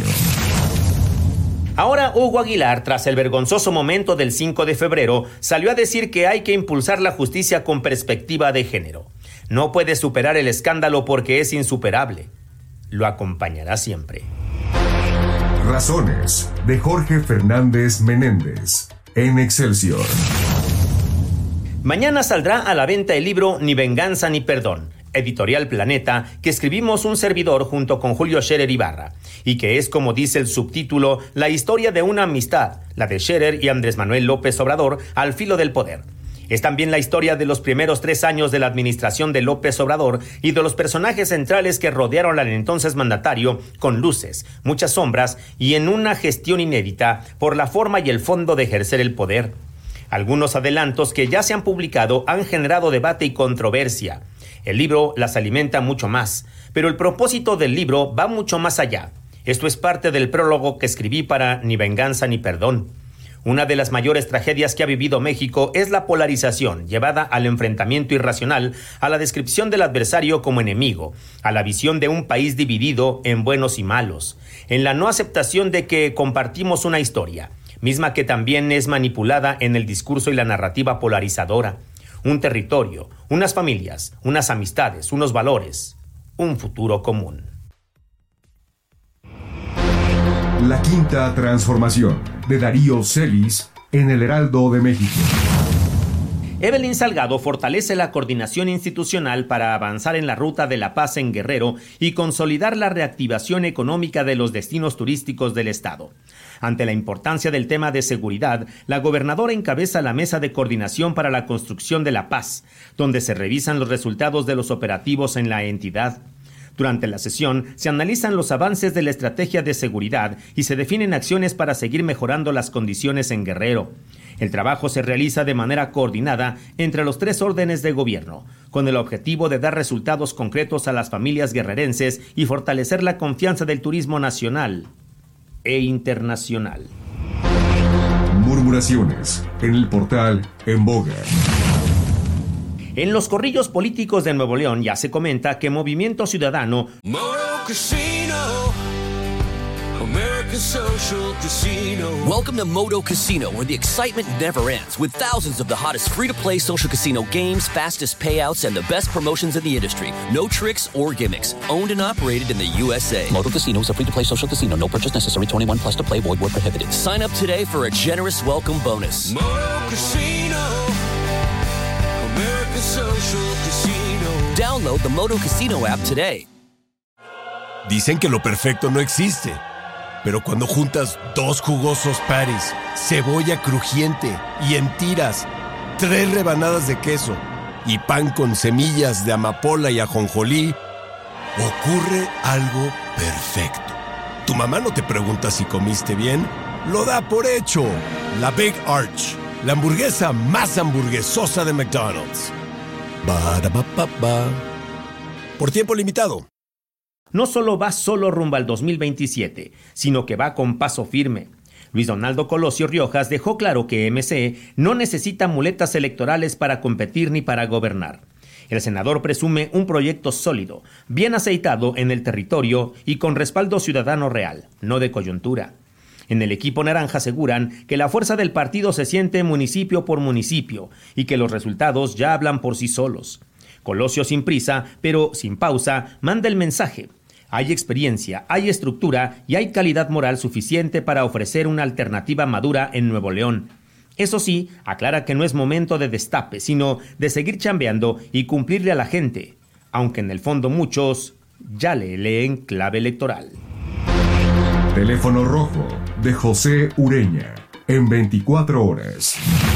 Ahora Hugo Aguilar, tras el vergonzoso momento del cinco de febrero, salió a decir que hay que impulsar la justicia con perspectiva de género. No puede superar el escándalo porque es insuperable. Lo acompañará siempre. Razones, de Jorge Fernández Menéndez, en Excelsior. Mañana saldrá a la venta el libro Ni Venganza ni Perdón, Editorial Planeta, que escribimos un servidor junto con Julio Scherer Ibarra, y que es, como dice el subtítulo, la historia de una amistad, la de Scherer y Andrés Manuel López Obrador, al filo del poder. Es también la historia de los primeros tres años de la administración de López Obrador y de los personajes centrales que rodearon al entonces mandatario, con luces, muchas sombras y en una gestión inédita por la forma y el fondo de ejercer el poder. Algunos adelantos que ya se han publicado han generado debate y controversia. El libro las alimenta mucho más, pero el propósito del libro va mucho más allá. Esto es parte del prólogo que escribí para Ni Venganza ni Perdón. Una de las mayores tragedias que ha vivido México es la polarización, llevada al enfrentamiento irracional, a la descripción del adversario como enemigo, a la visión de un país dividido en buenos y malos, en la no aceptación de que compartimos una historia, misma que también es manipulada en el discurso y la narrativa polarizadora, un territorio, unas familias, unas amistades, unos valores, un futuro común. La Quinta Transformación, de Darío Celis, en El Heraldo de México. Evelyn Salgado fortalece la coordinación institucional para avanzar en la ruta de la paz en Guerrero y consolidar la reactivación económica de los destinos turísticos del estado. Ante la importancia del tema de seguridad, la gobernadora encabeza la mesa de coordinación para la construcción de la paz, donde se revisan los resultados de los operativos en la entidad. Durante la sesión se analizan los avances de la estrategia de seguridad y se definen acciones para seguir mejorando las condiciones en Guerrero. El trabajo se realiza de manera coordinada entre los tres órdenes de gobierno, con el objetivo de dar resultados concretos a las familias guerrerenses y fortalecer la confianza del turismo nacional e internacional. Murmuraciones en el portal En Boga. En los corrillos políticos de Nuevo León ya se comenta que Movimiento Ciudadano Moto Casino, America's social casino. Welcome to Moto Casino, where the excitement never ends, with thousands of the hottest free-to-play social casino games, fastest payouts, and the best promotions in the industry. No tricks or gimmicks. Owned and operated in the U S A. Moto Casino is a free-to-play social casino. No purchase necessary. twenty-one plus to play. Void where prohibited. Sign up today for a generous welcome bonus. Moto Casino, America's social casino. Download the Moto Casino app today. Dicen que lo perfecto no existe, pero cuando juntas dos jugosos patties, cebolla crujiente y en tiras, tres rebanadas de queso y pan con semillas de amapola y ajonjolí, ocurre algo perfecto. Tu mamá no te pregunta si comiste bien, lo da por hecho. La Big Arch, la hamburguesa más hamburguesosa de McDonald's. Ba-da-ba-ba-ba. Por tiempo limitado. No solo va solo rumbo al dos mil veintisiete, sino que va con paso firme. Luis Donaldo Colosio Riojas dejó claro que M C no necesita muletas electorales para competir ni para gobernar. El senador presume un proyecto sólido, bien aceitado en el territorio y con respaldo ciudadano real, no de coyuntura. En el equipo naranja aseguran que la fuerza del partido se siente municipio por municipio y que los resultados ya hablan por sí solos. Colosio sin prisa, pero sin pausa, manda el mensaje. Hay experiencia, hay estructura y hay calidad moral suficiente para ofrecer una alternativa madura en Nuevo León. Eso sí, aclara que no es momento de destape, sino de seguir chambeando y cumplirle a la gente, aunque en el fondo muchos ya le leen clave electoral. Teléfono rojo de José Ureña, en veinticuatro horas.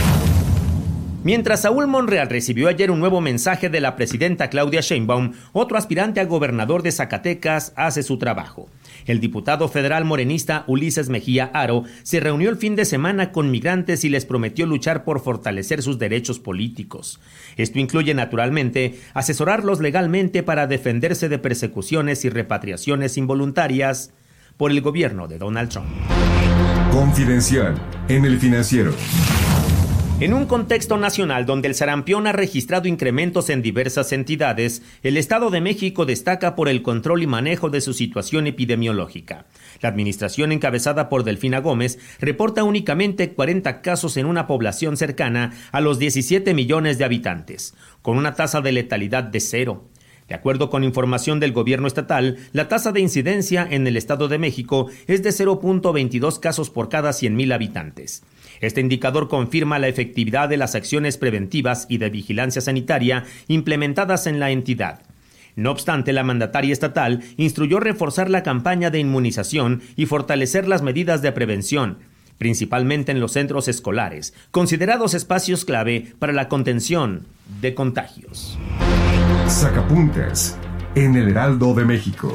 Mientras Saúl Monreal recibió ayer un nuevo mensaje de la presidenta Claudia Sheinbaum, otro aspirante a gobernador de Zacatecas hace su trabajo. El diputado federal morenista Ulises Mejía Aro se reunió el fin de semana con migrantes y les prometió luchar por fortalecer sus derechos políticos. Esto incluye, naturalmente, asesorarlos legalmente para defenderse de persecuciones y repatriaciones involuntarias por el gobierno de Donald Trump. Confidencial en El Financiero. En un contexto nacional donde el sarampión ha registrado incrementos en diversas entidades, el Estado de México destaca por el control y manejo de su situación epidemiológica. La administración encabezada por Delfina Gómez reporta únicamente cuarenta casos en una población cercana a los diecisiete millones de habitantes, con una tasa de letalidad de cero. De acuerdo con información del gobierno estatal, la tasa de incidencia en el Estado de México es de cero punto veintidós casos por cada cien mil habitantes. Este indicador confirma la efectividad de las acciones preventivas y de vigilancia sanitaria implementadas en la entidad. No obstante, la mandataria estatal instruyó reforzar la campaña de inmunización y fortalecer las medidas de prevención, principalmente en los centros escolares, considerados espacios clave para la contención de contagios. Sacapuntas en el Heraldo de México.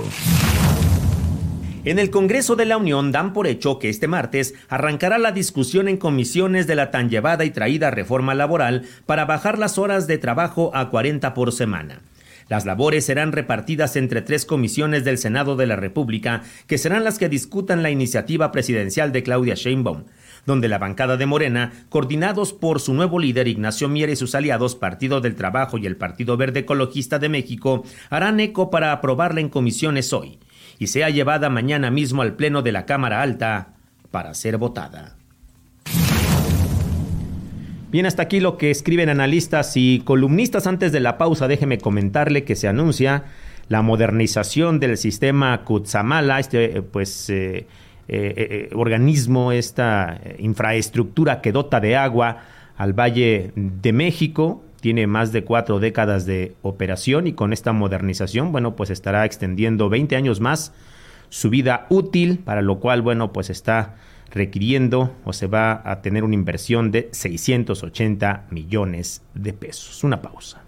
En el Congreso de la Unión dan por hecho que este martes arrancará la discusión en comisiones de la tan llevada y traída reforma laboral para bajar las horas de trabajo a cuarenta por semana. Las labores serán repartidas entre tres comisiones del Senado de la República, que serán las que discutan la iniciativa presidencial de Claudia Sheinbaum, donde la bancada de Morena, coordinados por su nuevo líder Ignacio Mier y sus aliados Partido del Trabajo y el Partido Verde Ecologista de México, harán eco para aprobarla en comisiones hoy y sea llevada mañana mismo al Pleno de la Cámara Alta para ser votada. Bien, hasta aquí lo que escriben analistas y columnistas. Antes de la pausa, déjeme comentarle que se anuncia la modernización del sistema Cutzamala, este pues eh, eh, eh, organismo, esta infraestructura que dota de agua al Valle de México. Tiene más de cuatro décadas de operación y con esta modernización, bueno, pues estará extendiendo veinte años más su vida útil, para lo cual, bueno, pues está requiriendo o se va a tener una inversión de seiscientos ochenta millones de pesos. Una pausa.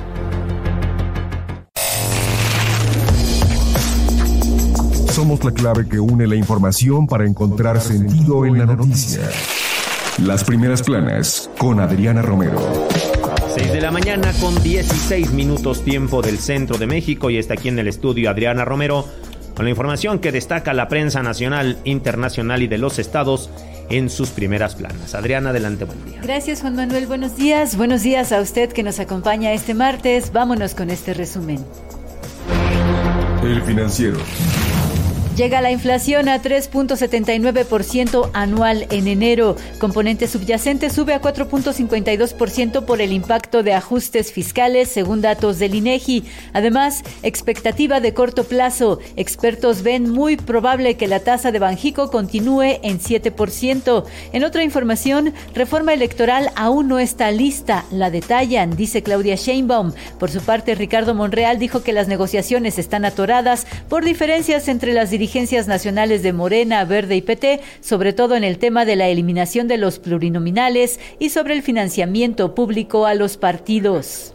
Somos la clave que une la información para encontrar sentido en la noticia. Las primeras planas con Adriana Romero. seis de la mañana con dieciséis minutos tiempo del centro de México y está aquí en el estudio Adriana Romero con la información que destaca la prensa nacional, internacional y de los estados en sus primeras planas. Adriana, adelante, buen día. Gracias, Juan Manuel, buenos días. Buenos días a usted que nos acompaña este martes. Vámonos con este resumen. El Financiero. Llega la inflación a tres punto setenta y nueve por ciento anual en enero. Componente subyacente sube a cuatro punto cincuenta y dos por ciento por el impacto de ajustes fiscales, según datos del INEGI. Además, expectativa de corto plazo. Expertos ven muy probable que la tasa de Banjico continúe en siete por ciento. En otra información, reforma electoral aún no está lista. La detallan, dice Claudia Sheinbaum. Por su parte, Ricardo Monreal dijo que las negociaciones están atoradas por diferencias entre las dirigencias nacionales de Morena, Verde y P T, sobre todo en el tema de la eliminación de los plurinominales y sobre el financiamiento público a los partidos.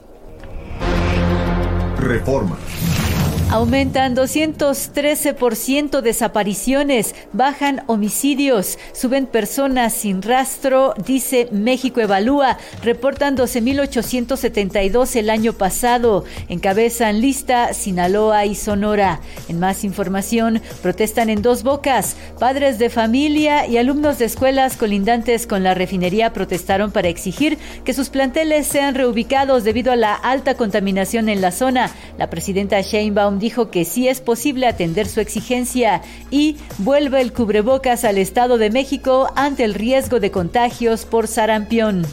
Reforma. Aumentan doscientos trece por ciento desapariciones, bajan homicidios, suben personas sin rastro, dice México Evalúa, reportan doce mil ochocientos setenta y dos el año pasado, encabezan lista Sinaloa y Sonora. En más información, protestan en Dos Bocas, padres de familia y alumnos de escuelas colindantes con la refinería protestaron para exigir que sus planteles sean reubicados debido a la alta contaminación en la zona. La presidenta Sheinbaum dijo que sí es posible atender su exigencia y vuelve el cubrebocas al Estado de México ante el riesgo de contagios por sarampión.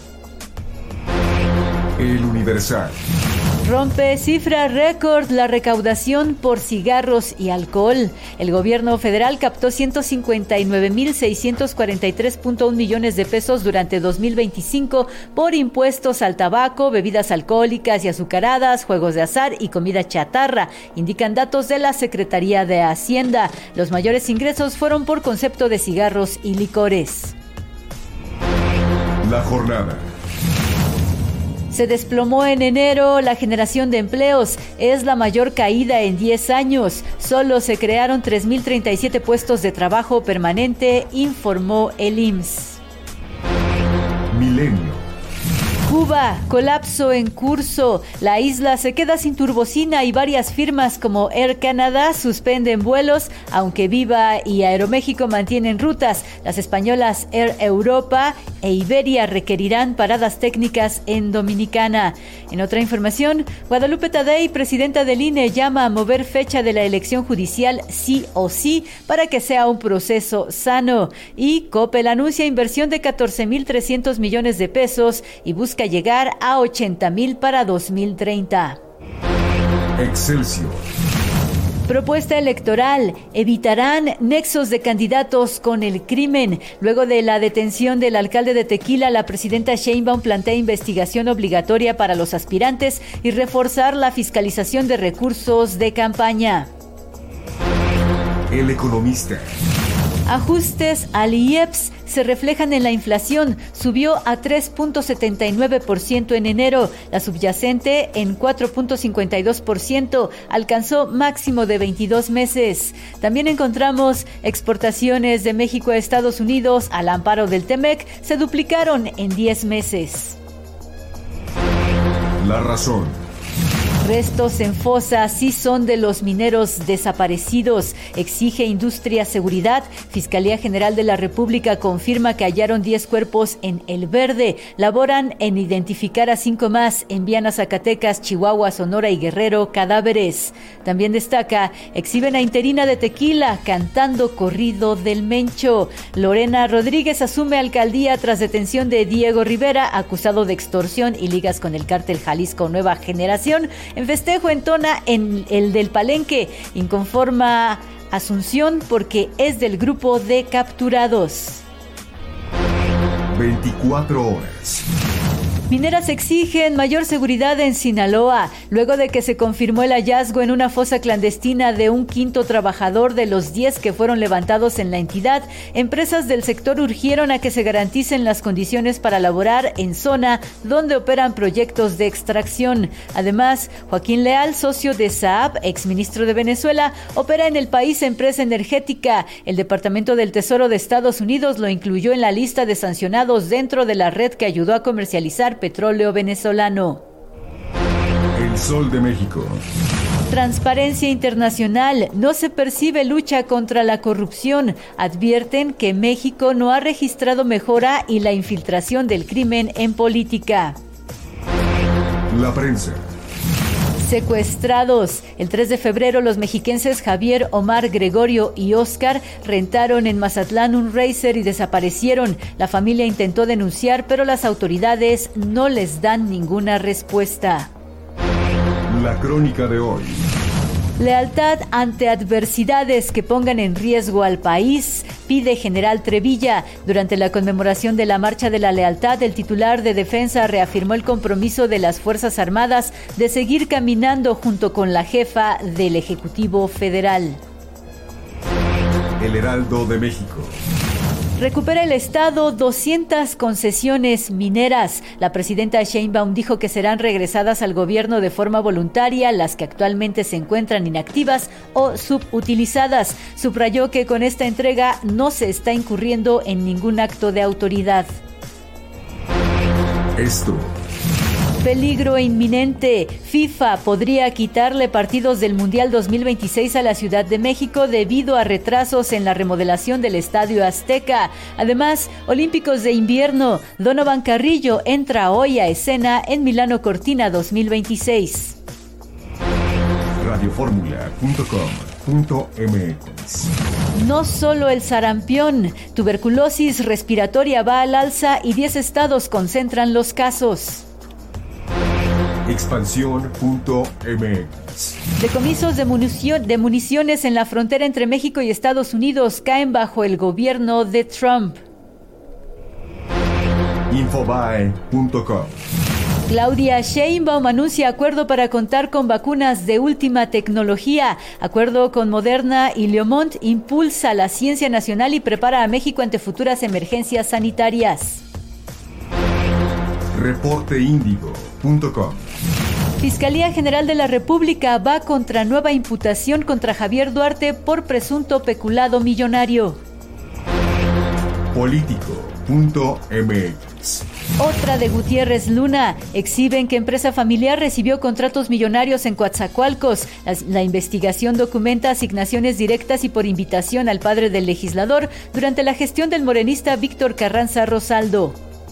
El Universal. Rompe cifra récord la recaudación por cigarros y alcohol. El gobierno federal captó ciento cincuenta y nueve mil seiscientos cuarenta y tres punto uno millones de pesos durante dos mil veinticinco por impuestos al tabaco, bebidas alcohólicas y azucaradas, juegos de azar y comida chatarra, indican datos de la Secretaría de Hacienda. Los mayores ingresos fueron por concepto de cigarros y licores. La jornada. Se desplomó en enero la generación de empleos. Es la mayor caída en diez años. Solo se crearon tres mil treinta y siete puestos de trabajo permanente, informó el I M S S. Milenio. Cuba, colapso en curso. La isla se queda sin turbocina y varias firmas como Air Canada suspenden vuelos, aunque Viva y Aeroméxico mantienen rutas. Las españolas Air Europa e Iberia requerirán paradas técnicas en Dominicana. En otra información, Guadalupe Tadei, presidenta del I N E, llama a mover fecha de la elección judicial sí o sí para que sea un proceso sano. Y Coppel anuncia inversión de catorce mil trescientos millones de pesos y busca llegar a ochenta mil para dos mil treinta. Excelsior. Propuesta electoral. Evitarán nexos de candidatos con el crimen. Luego de la detención del alcalde de Tequila, la presidenta Sheinbaum plantea investigación obligatoria para los aspirantes y reforzar la fiscalización de recursos de campaña. El Economista. Ajustes al I E P S se reflejan en la inflación. Subió a tres punto setenta y nueve por ciento en enero. La subyacente en cuatro punto cincuenta y dos por ciento. Alcanzó máximo de veintidós meses. También encontramos exportaciones de México a Estados Unidos al amparo del Temec. Se duplicaron en diez meses. La Razón. Restos en fosa sí son de los mineros desaparecidos. Exige Industria Seguridad. Fiscalía General de la República confirma que hallaron diez cuerpos en El Verde. Laboran en identificar a cinco más. Envían a Zacatecas, Chihuahua, Sonora y Guerrero cadáveres. También destaca, exhiben a interina de Tequila cantando corrido del Mencho. Lorena Rodríguez asume alcaldía tras detención de Diego Rivera, acusado de extorsión y ligas con el cártel Jalisco Nueva Generación. En festejo entona en el del Palenque, inconforma Asunción porque es del grupo de capturados. veinticuatro horas. Mineras exigen mayor seguridad en Sinaloa, luego de que se confirmó el hallazgo en una fosa clandestina de un quinto trabajador de los diez que fueron levantados en la entidad. Empresas del sector urgieron a que se garanticen las condiciones para laborar en zona donde operan proyectos de extracción. Además, Joaquín Leal, socio de Saab, exministro de Venezuela, opera en el país empresa energética. El Departamento del Tesoro de Estados Unidos lo incluyó en la lista de sancionados dentro de la red que ayudó a comercializar petróleo venezolano. El Sol de México. Transparencia Internacional. No se percibe lucha contra la corrupción. Advierten que México no ha registrado mejora y la infiltración del crimen en política. La prensa. Secuestrados. El tres de febrero, los mexiquenses Javier, Omar, Gregorio y Oscar rentaron en Mazatlán un Racer y desaparecieron. La familia intentó denunciar, pero las autoridades no les dan ninguna respuesta. La crónica de hoy. Lealtad ante adversidades que pongan en riesgo al país, pide General Trevilla. Durante la conmemoración de la Marcha de la Lealtad, el titular de Defensa reafirmó el compromiso de las Fuerzas Armadas de seguir caminando junto con la jefa del Ejecutivo Federal. El Heraldo de México. Recupera el Estado doscientas concesiones mineras. La presidenta Sheinbaum dijo que serán regresadas al gobierno de forma voluntaria las que actualmente se encuentran inactivas o subutilizadas. Subrayó que con esta entrega no se está incurriendo en ningún acto de autoridad. Esto. Peligro inminente. FIFA podría quitarle partidos del Mundial dos mil veintiséis a la Ciudad de México debido a retrasos en la remodelación del Estadio Azteca. Además, Olímpicos de Invierno. Donovan Carrillo entra hoy a escena en Milano Cortina dos mil veintiséis. radioformula punto com punto m x. No solo el sarampión. Tuberculosis respiratoria va al alza y diez estados concentran los casos. expansión punto m x. Decomisos de, munición, de municiones en la frontera entre México y Estados Unidos caen bajo el gobierno de Trump. infobae punto com. Claudia Sheinbaum anuncia acuerdo para contar con vacunas de última tecnología. Acuerdo con Moderna y Leomont impulsa la ciencia nacional y prepara a México ante futuras emergencias sanitarias. reporte índigo punto com. Fiscalía General de la República va contra nueva imputación contra Javier Duarte por presunto peculado millonario. político punto m x. Otra de Gutiérrez Luna. Exhiben que empresa familiar recibió contratos millonarios en Coatzacoalcos. La, la investigación documenta asignaciones directas y por invitación al padre del legislador durante la gestión del morenista Víctor Carranza Rosaldo.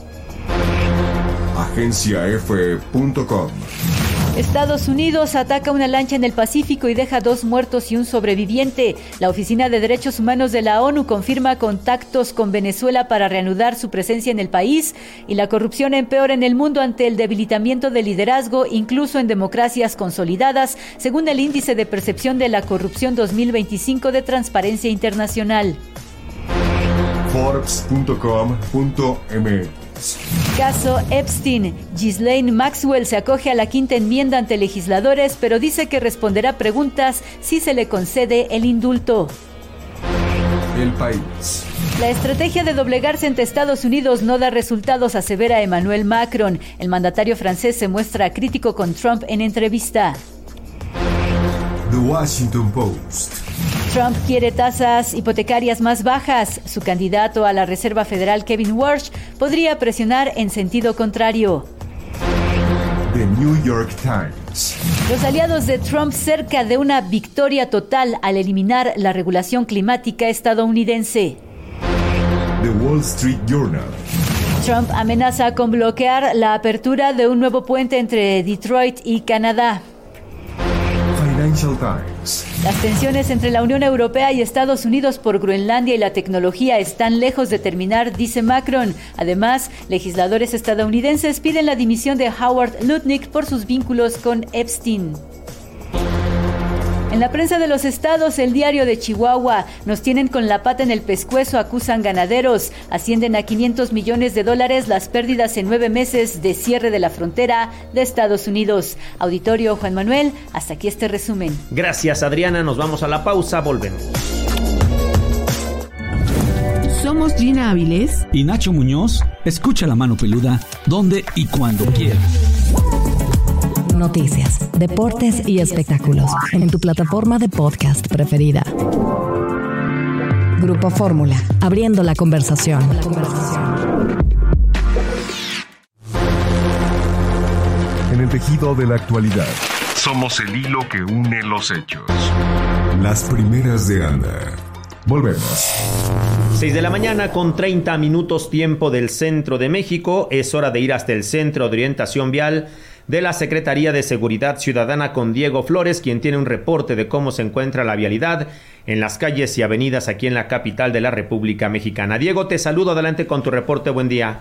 agencia efe punto com. Estados Unidos ataca una lancha en el Pacífico y deja dos muertos y un sobreviviente. La Oficina de Derechos Humanos de la ONU confirma contactos con Venezuela para reanudar su presencia en el país y la corrupción empeora en el mundo ante el debilitamiento del liderazgo, incluso en democracias consolidadas, según el Índice de Percepción de la Corrupción dos mil veinticinco de Transparencia Internacional. forbes punto com punto m x. Caso Epstein. Ghislaine Maxwell se acoge a la quinta enmienda ante legisladores, pero dice que responderá preguntas si se le concede el indulto. El País. La estrategia de doblegarse ante Estados Unidos no da resultados, asevera Emmanuel Macron. El mandatario francés se muestra crítico con Trump en entrevista. The Washington Post. Trump quiere tasas hipotecarias más bajas. Su candidato a la Reserva Federal, Kevin Warsh, podría presionar en sentido contrario. The New York Times. Los aliados de Trump cerca de una victoria total al eliminar la regulación climática estadounidense. The Wall Street Journal. Trump amenaza con bloquear la apertura de un nuevo puente entre Detroit y Canadá. Financial Times. Las tensiones entre la Unión Europea y Estados Unidos por Groenlandia y la tecnología están lejos de terminar, dice Macron. Además, legisladores estadounidenses piden la dimisión de Howard Lutnick por sus vínculos con Epstein. En la prensa de los estados, el Diario de Chihuahua. Nos tienen con la pata en el pescuezo, acusan ganaderos. Ascienden a quinientos millones de dólares las pérdidas en nueve meses de cierre de la frontera de Estados Unidos. Auditorio Juan Manuel, hasta aquí este resumen. Gracias, Adriana. Nos vamos a la pausa. Volvemos. Somos Gina Áviles y Nacho Muñoz. Escucha La Mano Peluda donde y cuando quieras. Noticias, deportes y espectáculos en tu plataforma de podcast preferida. Grupo Fórmula, abriendo la conversación. La conversación. En el tejido de la actualidad, somos el hilo que une los hechos. Las primeras de Anda. Volvemos. seis de la mañana con treinta minutos tiempo del centro de México. Es hora de ir hasta el Centro de Orientación Vial de la Secretaría de Seguridad Ciudadana con Diego Flores, quien tiene un reporte de cómo se encuentra la vialidad en las calles y avenidas aquí en la capital de la República Mexicana. Diego, te saludo, adelante con tu reporte, buen día.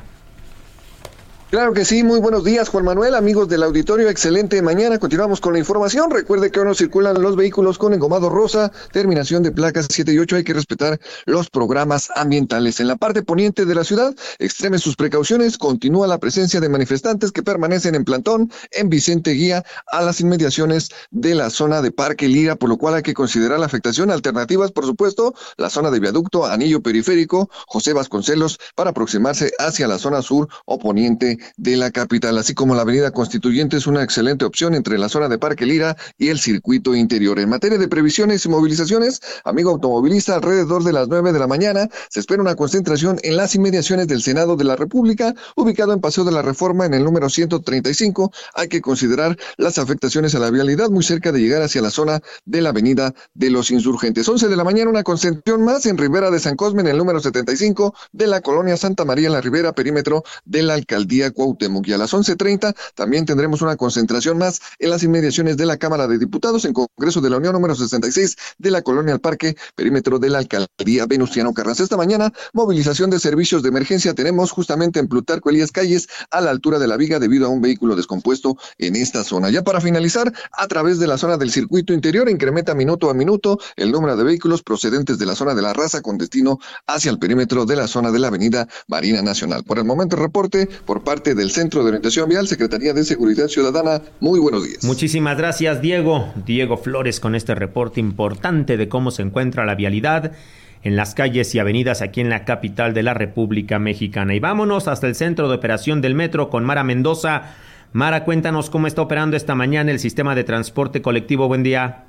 Claro que sí, muy buenos días, Juan Manuel, amigos del auditorio, excelente mañana. Continuamos con la información. Recuerde que ahora no circulan los vehículos con engomado rosa, terminación de placas siete y ocho. Hay que respetar los programas ambientales. En la parte poniente de la ciudad, extremen sus precauciones. Continúa la presencia de manifestantes que permanecen en plantón en Vicente Guía, a las inmediaciones de la zona de Parque Lira, por lo cual hay que considerar la afectación. Alternativas, por supuesto, la zona de viaducto, anillo periférico, José Vasconcelos, para aproximarse hacia la zona sur o poniente de la capital, así como la avenida Constituyente es una excelente opción entre la zona de Parque Lira y el circuito interior. En materia de previsiones y movilizaciones, amigo automovilista, alrededor de las nueve de la mañana se espera una concentración en las inmediaciones del Senado de la República, ubicado en Paseo de la Reforma en el número ciento treinta y cinco. Hay que considerar las afectaciones a la vialidad muy cerca de llegar hacia la zona de la avenida de los Insurgentes. once de la mañana, una concentración más en Ribera de San Cosme en el número setenta y cinco de la colonia Santa María en la Ribera, perímetro de la alcaldía Cuauhtémoc. Y a las once treinta también tendremos una concentración más en las inmediaciones de la Cámara de Diputados en Congreso de la Unión número sesenta y seis de la colonia El Parque, perímetro de la alcaldía Venustiano Carranza. Esta mañana, movilización de servicios de emergencia tenemos justamente en Plutarco Elías Calles, a la altura de la viga, debido a un vehículo descompuesto en esta zona. Ya para finalizar, a través de la zona del circuito interior, incrementa minuto a minuto el número de vehículos procedentes de la zona de La Raza con destino hacia el perímetro de la zona de la avenida Marina Nacional. Por el momento, reporte por parte del Centro de Orientación Vial, Secretaría de Seguridad Ciudadana. Muy buenos días. Muchísimas gracias, Diego. Diego Flores con este reporte importante de cómo se encuentra la vialidad en las calles y avenidas aquí en la capital de la República Mexicana. Y vámonos hasta el centro de operación del metro con Mara Mendoza. Mara, cuéntanos cómo está operando esta mañana el sistema de transporte colectivo. Buen día.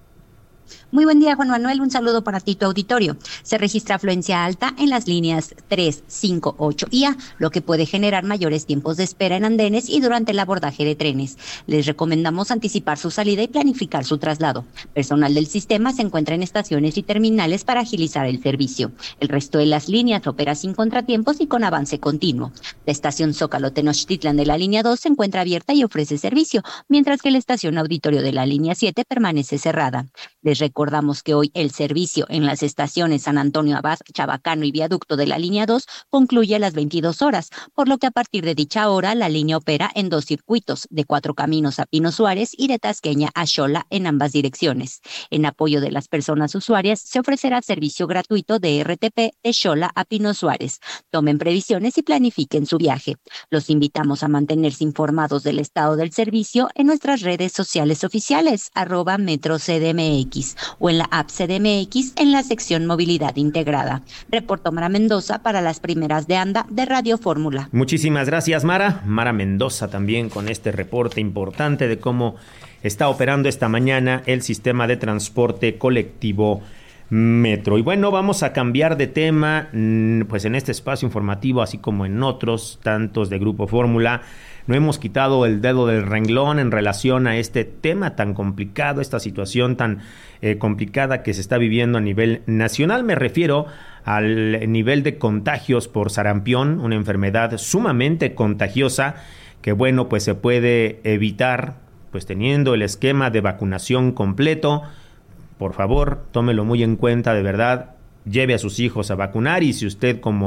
Muy buen día, Juan Manuel. Un saludo para ti, tu auditorio. Se registra afluencia alta en las líneas tres, cinco, ocho y A, lo que puede generar mayores tiempos de espera en andenes y durante el abordaje de trenes. Les recomendamos anticipar su salida y planificar su traslado. Personal del sistema se encuentra en estaciones y terminales para agilizar el servicio. El resto de las líneas opera sin contratiempos y con avance continuo. La estación Zócalo Tenochtitlan de la línea dos se encuentra abierta y ofrece servicio, mientras que la estación Auditorio de la línea siete permanece cerrada. Les recordamos que hoy el servicio en las estaciones San Antonio Abad, Chabacano y Viaducto de la línea dos concluye a las veintidós horas, por lo que a partir de dicha hora la línea opera en dos circuitos, de Cuatro Caminos a Pino Suárez y de Tasqueña a Xola en ambas direcciones. En apoyo de las personas usuarias se ofrecerá servicio gratuito de R T P de Xola a Pino Suárez. Tomen previsiones y planifiquen su viaje. Los invitamos a mantenerse informados del estado del servicio en nuestras redes sociales oficiales, arroba Metro C D M X. O en la app C D M X en la sección Movilidad Integrada. Reportó Mara Mendoza para las primeras de ANDA de Radio Fórmula. Muchísimas gracias, Mara. Mara Mendoza también con este reporte importante de cómo está operando esta mañana el sistema de transporte colectivo Metro. Y bueno, vamos a cambiar de tema, pues en este espacio informativo, así como en otros tantos de Grupo Fórmula. No hemos quitado el dedo del renglón en relación a este tema tan complicado, esta situación tan eh, complicada que se está viviendo a nivel nacional. Me refiero al nivel de contagios por sarampión, una enfermedad sumamente contagiosa que, bueno, pues se puede evitar pues teniendo el esquema de vacunación completo. Por favor, tómelo muy en cuenta, de verdad. Lleve a sus hijos a vacunar y si usted como...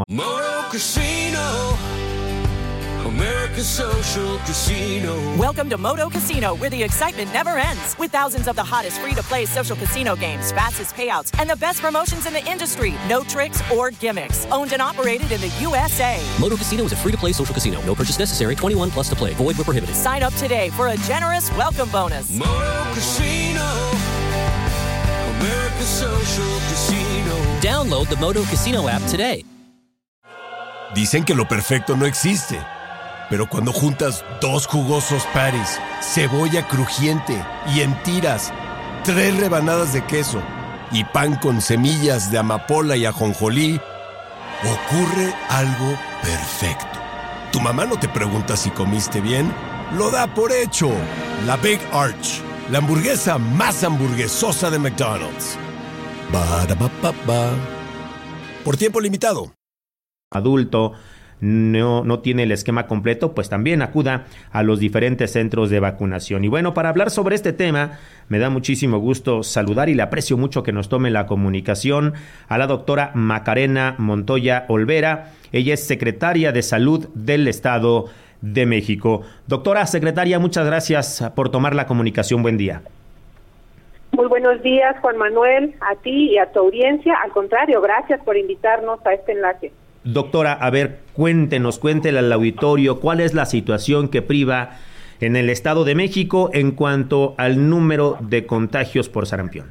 America's Social Casino. Welcome to Moto Casino, where the excitement never ends. With thousands of the hottest free-to-play social casino games, fastest payouts, and the best promotions in the industry. No tricks or gimmicks. Owned and operated in the U S A. Moto Casino is a free-to-play social casino. No purchase necessary. twenty-one plus to play. Void where prohibited. Sign up today for a generous welcome bonus. Moto Casino. America's Social Casino. Download the Moto Casino app today. Dicen que lo perfecto no existe, pero cuando juntas dos jugosos patties, cebolla crujiente y en tiras, tres rebanadas de queso y pan con semillas de amapola y ajonjolí, ocurre algo perfecto. Tu mamá no te pregunta si comiste bien, lo da por hecho. La Big Arch, la hamburguesa más hamburguesosa de McDonald's. Ba-da-ba-ba-ba. Por tiempo limitado. Adulto no, no tiene el esquema completo, pues también acuda a los diferentes centros de vacunación. Y bueno, para hablar sobre este tema, me da muchísimo gusto saludar y le aprecio mucho que nos tome la comunicación a la doctora Macarena Montoya Olvera. Ella es secretaria de Salud del Estado de México. Doctora secretaria, muchas gracias por tomar la comunicación. Buen día. Muy buenos días, Juan Manuel, a ti y a tu audiencia. Al contrario, gracias por invitarnos a este enlace. Doctora, a ver, cuéntenos, cuéntele al auditorio cuál es la situación que priva en el Estado de México en cuanto al número de contagios por sarampión.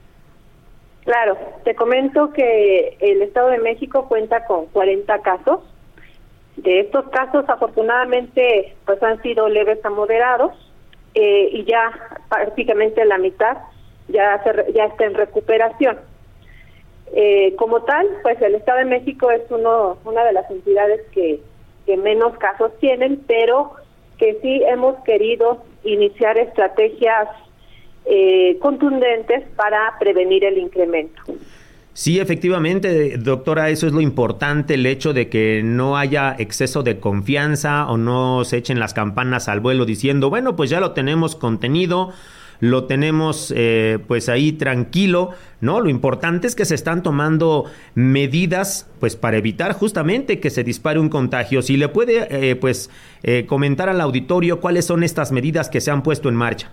Claro, te comento que el Estado de México cuenta con cuarenta casos. De estos casos, afortunadamente, pues han sido leves a moderados eh, y ya prácticamente la mitad ya, se, ya está en recuperación. Eh, como tal, pues el Estado de México es uno una de las entidades que, que menos casos tienen, pero que sí hemos querido iniciar estrategias eh, contundentes para prevenir el incremento. Sí, efectivamente, doctora, eso es lo importante, el hecho de que no haya exceso de confianza o no se echen las campanas al vuelo diciendo, bueno, pues ya lo tenemos contenido, lo tenemos eh, pues ahí tranquilo, ¿no? Lo importante es que se están tomando medidas pues para evitar justamente que se dispare un contagio. Si le puede eh, pues eh, comentar al auditorio cuáles son estas medidas que se han puesto en marcha.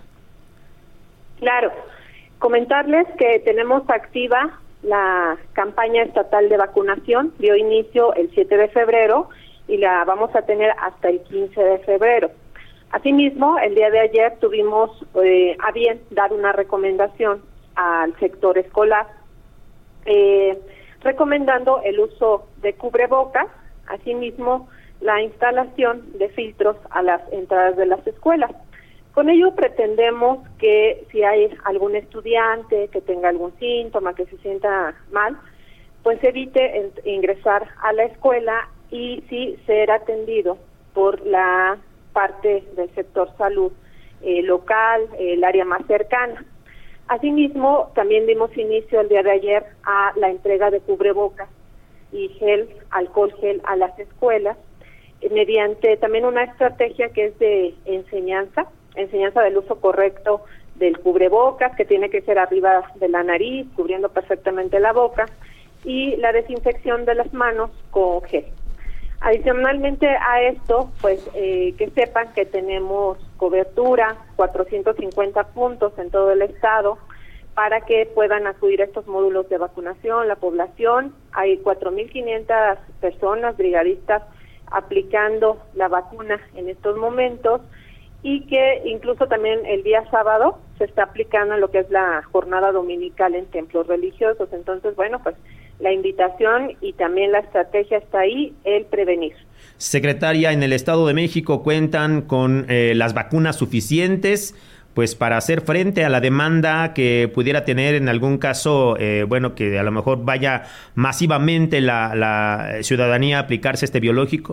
Claro, comentarles que tenemos activa la campaña estatal de vacunación, dio inicio el siete de febrero y la vamos a tener hasta el quince de febrero. Asimismo, el día de ayer tuvimos eh, a bien dar una recomendación al sector escolar, eh, recomendando el uso de cubrebocas, asimismo la instalación de filtros a las entradas de las escuelas. Con ello pretendemos que si hay algún estudiante que tenga algún síntoma, que se sienta mal, pues evite ingresar a la escuela y sí ser atendido por la parte del sector salud eh, local, el área más cercana. Asimismo, también dimos inicio el día de ayer a la entrega de cubrebocas y gel, alcohol gel a las escuelas, eh, mediante también una estrategia que es de enseñanza, enseñanza del uso correcto del cubrebocas, que tiene que ser arriba de la nariz, cubriendo perfectamente la boca, y la desinfección de las manos con gel. Adicionalmente a esto, pues eh, que sepan que tenemos cobertura, cuatrocientos cincuenta puntos en todo el estado, para que puedan acudir a estos módulos de vacunación, la población. Hay cuatro mil quinientas personas, brigadistas, aplicando la vacuna en estos momentos, y que incluso también el día sábado se está aplicando en lo que es la jornada dominical en templos religiosos. Entonces, bueno, pues la invitación y también la estrategia está ahí, el prevenir. Secretaria, en el Estado de México cuentan con eh, las vacunas suficientes pues para hacer frente a la demanda que pudiera tener en algún caso, eh, bueno, que a lo mejor vaya masivamente la, la ciudadanía a aplicarse este biológico.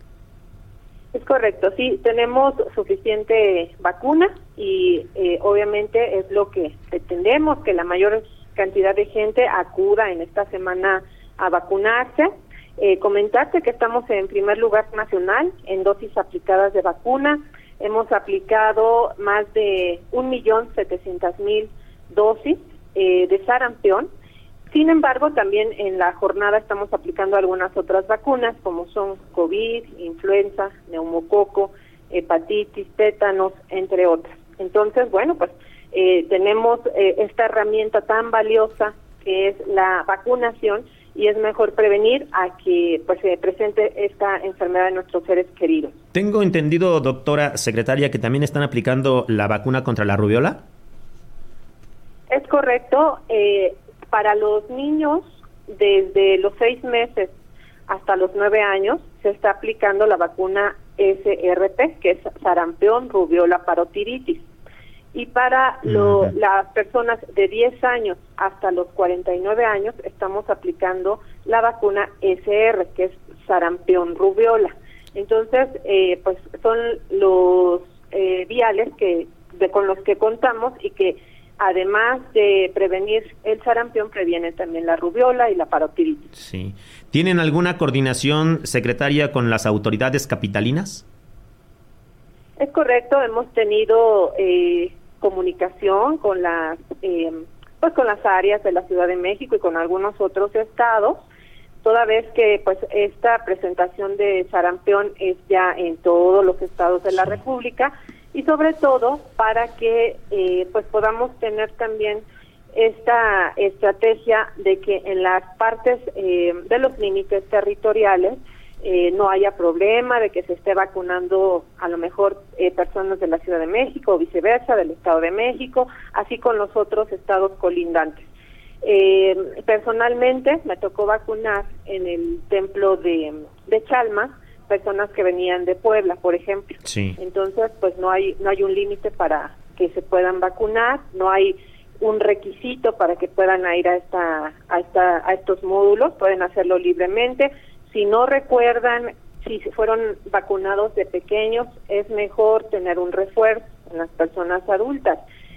Es correcto, sí, tenemos suficiente vacuna y eh, obviamente es lo que pretendemos, que la mayor cantidad de gente acuda en esta semana a vacunarse. Eh, comentarte que estamos en primer lugar nacional en dosis aplicadas de vacuna. Hemos aplicado más de un millón setecientas mil dosis eh, de sarampión. Sin embargo, también en la jornada estamos aplicando algunas otras vacunas, como son COVID, influenza, neumococo, hepatitis, tétanos, entre otras. Entonces, bueno, pues eh, tenemos eh, esta herramienta tan valiosa que es la vacunación, y es mejor prevenir a que pues se presente esta enfermedad en nuestros seres queridos. Tengo entendido, doctora secretaria, que también están aplicando la vacuna contra la rubiola. Es correcto. Eh, para los niños desde los seis meses hasta los nueve años se está aplicando la vacuna S R P, que es sarampión, rubiola, parotiritis. Y para lo, uh-huh. las personas de diez años hasta los cuarenta y nueve años estamos aplicando la vacuna S R, que es sarampión, rubiola. Entonces, eh, pues son los eh, viales que de, con los que contamos y que además de prevenir el sarampión, previene también la rubiola y la parotiditis. Sí. ¿Tienen alguna coordinación, secretaria, con las autoridades capitalinas? Es correcto, hemos tenido eh, comunicación con las eh, pues con las áreas de la Ciudad de México y con algunos otros estados, toda vez que pues esta presentación de sarampión es ya en todos los estados de la República, y sobre todo para que eh, pues podamos tener también esta estrategia de que en las partes eh, de los límites territoriales eh, no haya problema de que se esté vacunando a lo mejor eh, personas de la Ciudad de México o viceversa, del Estado de México, así con los otros estados colindantes. Eh, personalmente me tocó vacunar en el templo de, de Chalma personas que venían de Puebla, por ejemplo. Sí. Entonces, pues no hay no hay un límite para que se puedan vacunar, no hay un requisito para que puedan ir a esta a esta a estos módulos, pueden hacerlo libremente. Si no recuerdan si fueron vacunados de pequeños, es mejor tener un refuerzo en las personas adultas.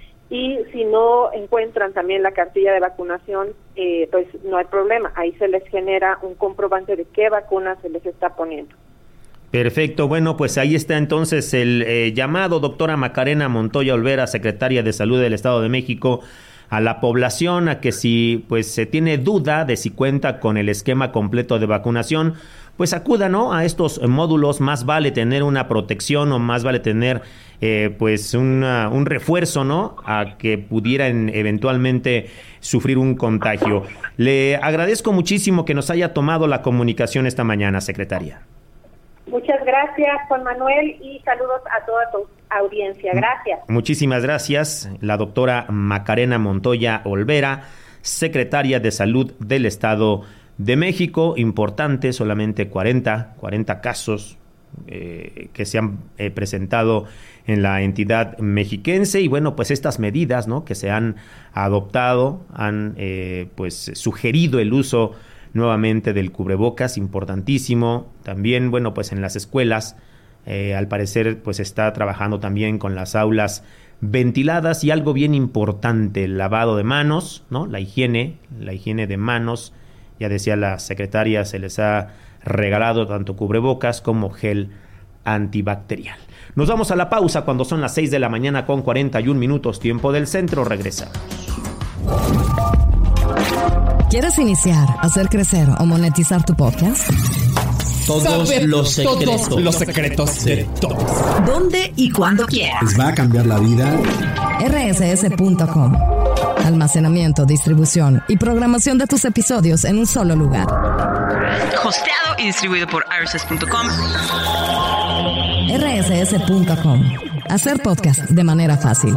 Y si no encuentran también la cartilla de vacunación, eh, pues no hay problema, ahí se les genera un comprobante de qué vacuna se les está poniendo. Perfecto, bueno, pues ahí está entonces el eh, llamado, doctora Macarena Montoya Olvera, secretaria de Salud del Estado de México, a la población a que si pues se tiene duda de si cuenta con el esquema completo de vacunación, pues acuda, ¿no?, a estos módulos. Más vale tener una protección o más vale tener eh, pues una, un refuerzo, ¿no?, a que pudieran eventualmente sufrir un contagio. Le agradezco muchísimo que nos haya tomado la comunicación esta mañana, secretaria. Muchas gracias, Juan Manuel, y saludos a toda tu audiencia. Gracias. Muchísimas gracias, la doctora Macarena Montoya Olvera, secretaria de Salud del Estado de México. Importante, solamente cuarenta, cuarenta casos eh, que se han eh, presentado en la entidad mexiquense, y bueno, pues estas medidas, ¿no?, que se han adoptado, han eh, pues sugerido el uso nuevamente del cubrebocas, importantísimo. También, bueno, pues en las escuelas, eh, al parecer, pues está trabajando también con las aulas ventiladas, y algo bien importante, el lavado de manos, ¿no?, la higiene, la higiene de manos. Ya decía la secretaria, se les ha regalado tanto cubrebocas como gel antibacterial. Nos vamos a la pausa cuando son las seis de la mañana con cuarenta y un minutos, tiempo del centro. Regresamos. ¿Quieres iniciar, hacer crecer o monetizar tu podcast? Todos Saber los secretos. Todos los secretos de todos. ¿Dónde y cuándo quieras? ¿Les va a cambiar la vida? R S S punto com. Almacenamiento, distribución y programación de tus episodios en un solo lugar. Hosteado y distribuido por R S S punto com. R S S punto com. Hacer podcast de manera fácil.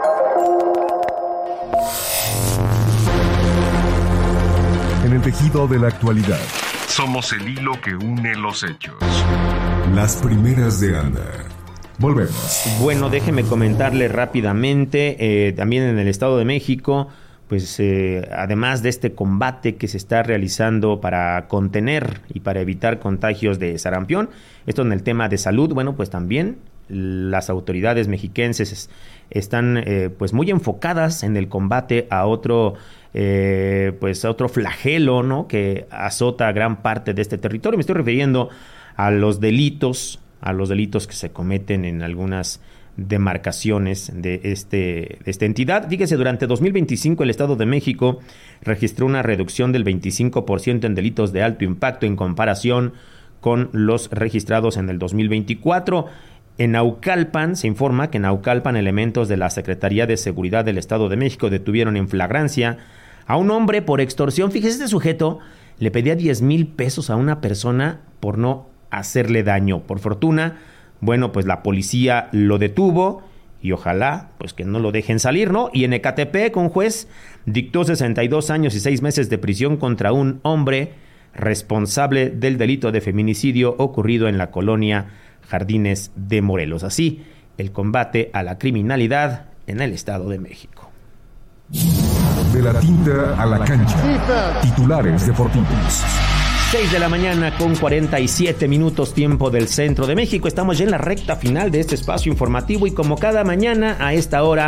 En el tejido de la actualidad, somos el hilo que une los hechos. Las primeras de Anda. Volvemos. Bueno, déjeme comentarle rápidamente, eh, también en el Estado de México, pues eh, además de este combate que se está realizando para contener y para evitar contagios de sarampión, esto en el tema de salud, bueno, pues también las autoridades mexiquenses están eh, pues muy enfocadas en el combate a otro eh, pues a otro flagelo, ¿no?, que azota gran parte de este territorio. Me estoy refiriendo a los delitos, a los delitos que se cometen en algunas demarcaciones de, este, de esta entidad. Fíjese, durante dos mil veinticinco el Estado de México registró una reducción del veinticinco por ciento en delitos de alto impacto en comparación con los registrados en el dos mil veinticuatro. En Naucalpan, se informa que en Naucalpan elementos de la Secretaría de Seguridad del Estado de México detuvieron en flagrancia a un hombre por extorsión. Fíjese, este sujeto le pedía diez mil pesos a una persona por no hacerle daño. Por fortuna, bueno, pues la policía lo detuvo y ojalá pues que no lo dejen salir, ¿no? Y en Ecatepec, un juez dictó sesenta y dos años y seis meses de prisión contra un hombre responsable del delito de feminicidio ocurrido en la colonia Jardines de Morelos. Así, el combate a la criminalidad en el Estado de México. De la tinta a la cancha. Titulares deportivos. seis de la mañana con cuarenta y siete minutos, tiempo del centro de México. Estamos ya en la recta final de este espacio informativo y como cada mañana a esta hora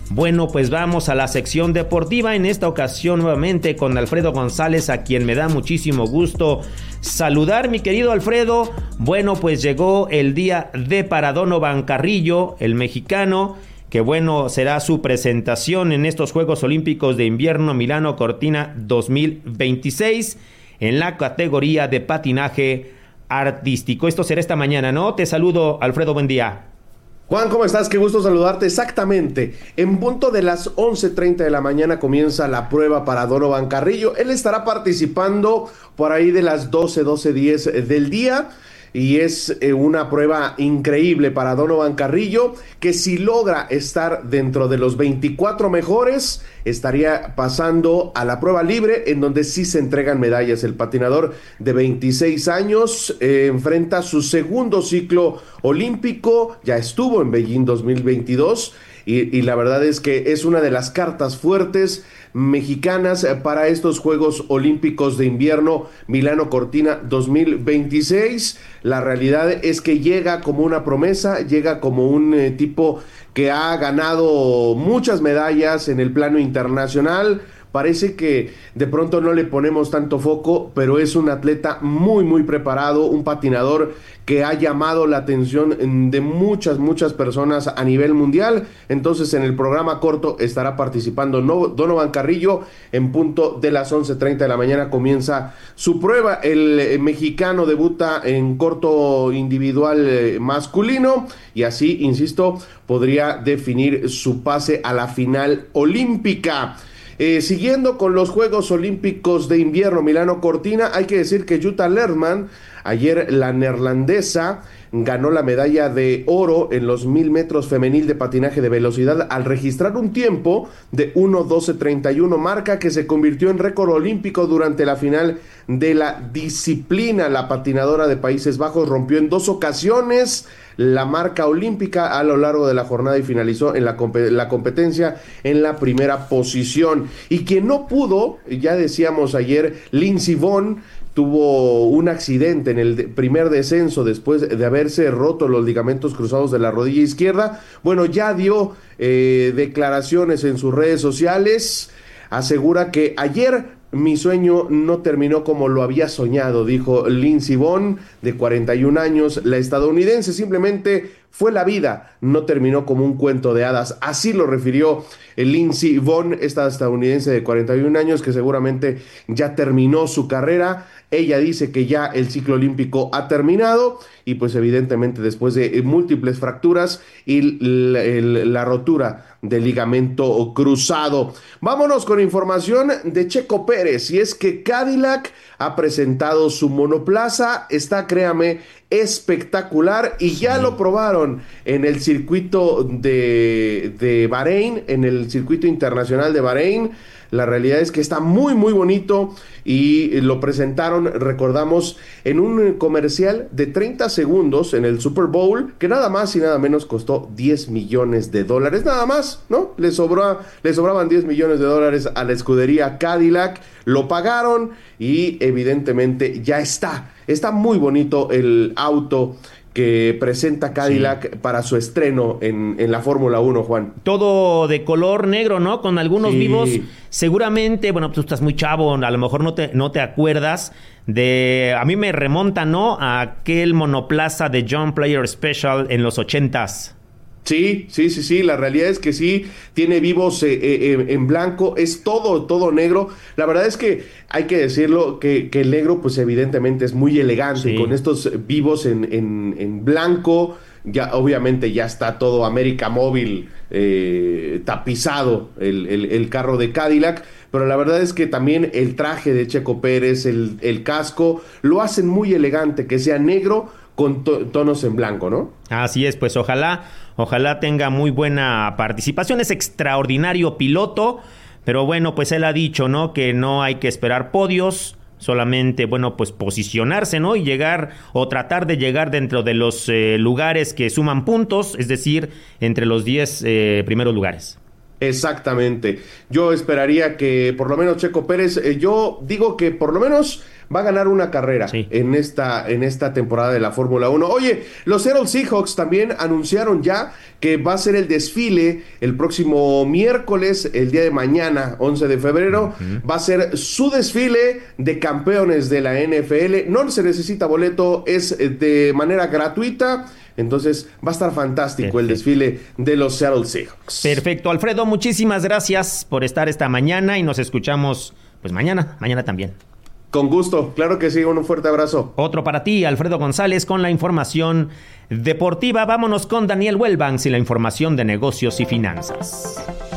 Bueno, pues vamos a la sección deportiva, en esta ocasión nuevamente con Alfredo González, a quien me da muchísimo gusto saludar, mi querido Alfredo. Bueno, pues llegó el día de para Donovan Carrillo, el mexicano, que bueno, será su presentación en estos Juegos Olímpicos de Invierno Milano Cortina dos mil veintiséis en la categoría de patinaje artístico. Esto será esta mañana, ¿no? Te saludo, Alfredo, buen día. Juan, ¿cómo estás? Qué gusto saludarte. Exactamente, en punto de las once treinta de la mañana comienza la prueba para Donovan Carrillo. Él estará participando por ahí de las doce, doce diez del día. Y es eh, una prueba increíble para Donovan Carrillo, que si logra estar dentro de los veinticuatro mejores, estaría pasando a la prueba libre, en donde sí se entregan medallas. El patinador de veintiséis años eh, enfrenta su segundo ciclo olímpico, ya estuvo en Beijing dos mil veintidós, y, y la verdad es que es una de las cartas fuertes mexicanas para estos Juegos Olímpicos de Invierno Milano Cortina dos mil veintiséis. La realidad es que llega como una promesa, llega como un eh, tipo que ha ganado muchas medallas en el plano internacional. Parece que de pronto no le ponemos tanto foco, pero es un atleta muy muy preparado, un patinador que ha llamado la atención de muchas muchas personas a nivel mundial. Entonces en el programa corto estará participando Donovan Carrillo. En punto de las once treinta de la mañana comienza su prueba. El mexicano debuta en corto individual masculino y así, insisto, podría definir su pase a la final olímpica. Eh, siguiendo con los Juegos Olímpicos de Invierno Milano Cortina, hay que decir que Jutta Leerdman, ayer la neerlandesa, ganó la medalla de oro en los mil metros femenil de patinaje de velocidad al registrar un tiempo de uno doce treinta y uno, marca que se convirtió en récord olímpico durante la final de la disciplina. La patinadora de Países Bajos rompió en dos ocasiones la marca olímpica a lo largo de la jornada y finalizó en la, comp- la competencia en la primera posición. Y quien no pudo, ya decíamos ayer, Lindsey Vonn, tuvo un accidente en el de- primer descenso después de haberse roto los ligamentos cruzados de la rodilla izquierda. Bueno, ya dio eh, declaraciones en sus redes sociales, asegura que ayer mi sueño no terminó como lo había soñado, dijo Lindsey Vonn, de cuarenta y un años, la estadounidense. Simplemente fue la vida, no terminó como un cuento de hadas. Así lo refirió Lindsey Vonn, esta estadounidense de cuarenta y un años, que seguramente ya terminó su carrera. Ella dice que ya el ciclo olímpico ha terminado y pues evidentemente después de múltiples fracturas y la, la rotura del ligamento cruzado. Vámonos con información de Checo Pérez, y es que Cadillac ha presentado su monoplaza, está, créame, espectacular, y ya lo probaron en el circuito de, de Bahrein, en el circuito internacional de Bahrein. La realidad es que está muy muy bonito y lo presentaron, recordamos, en un comercial de treinta segundos en el Super Bowl, que nada más y nada menos costó diez millones de dólares, nada más, ¿no? Le sobró, le sobraban diez millones de dólares a la escudería Cadillac, lo pagaron y evidentemente ya está, está muy bonito el auto que presenta Cadillac, sí, para su estreno en, en la Fórmula uno, Juan. Todo de color negro, ¿no? Con algunos sí. vivos. Seguramente, bueno, tú estás muy chavo, a lo mejor no te, no te acuerdas de... A mí me remonta, ¿no? A aquel monoplaza de John Player Special en los ochentas. Sí, sí, sí, sí, la realidad es que sí, tiene vivos eh, eh, en blanco, es todo, todo negro. La verdad es que hay que decirlo, que, que el negro pues evidentemente es muy elegante, sí, con estos vivos en, en, en blanco. Ya obviamente ya está todo América Móvil eh, tapizado el, el, el carro de Cadillac, pero la verdad es que también el traje de Checo Pérez, el, el casco, lo hacen muy elegante, que sea negro con to- tonos en blanco, ¿no? Así es, pues ojalá, ojalá tenga muy buena participación. Es extraordinario piloto, pero bueno, pues él ha dicho, ¿no? Que no hay que esperar podios, solamente, bueno, pues posicionarse, ¿no? Y llegar o tratar de llegar dentro de los eh, lugares que suman puntos, es decir, entre los diez eh, primeros lugares. Exactamente. Yo esperaría que por lo menos Checo Pérez, eh, yo digo que por lo menos va a ganar una carrera sí. en esta en esta temporada de la Fórmula uno. Oye, los Seattle Seahawks también anunciaron ya que va a ser el desfile el próximo miércoles, el día de mañana, once de febrero. Uh-huh. Va a ser su desfile de campeones de la N F L. No se necesita boleto, es de manera gratuita. Entonces va a estar fantástico Perfecto. el desfile de los Seattle Seahawks. Perfecto, Alfredo, muchísimas gracias por estar esta mañana y nos escuchamos pues mañana, mañana también. Con gusto, claro que sí, un fuerte abrazo. Otro para ti, Alfredo González, con la información deportiva. Vámonos con Daniel Wellbanks y la información de negocios y finanzas.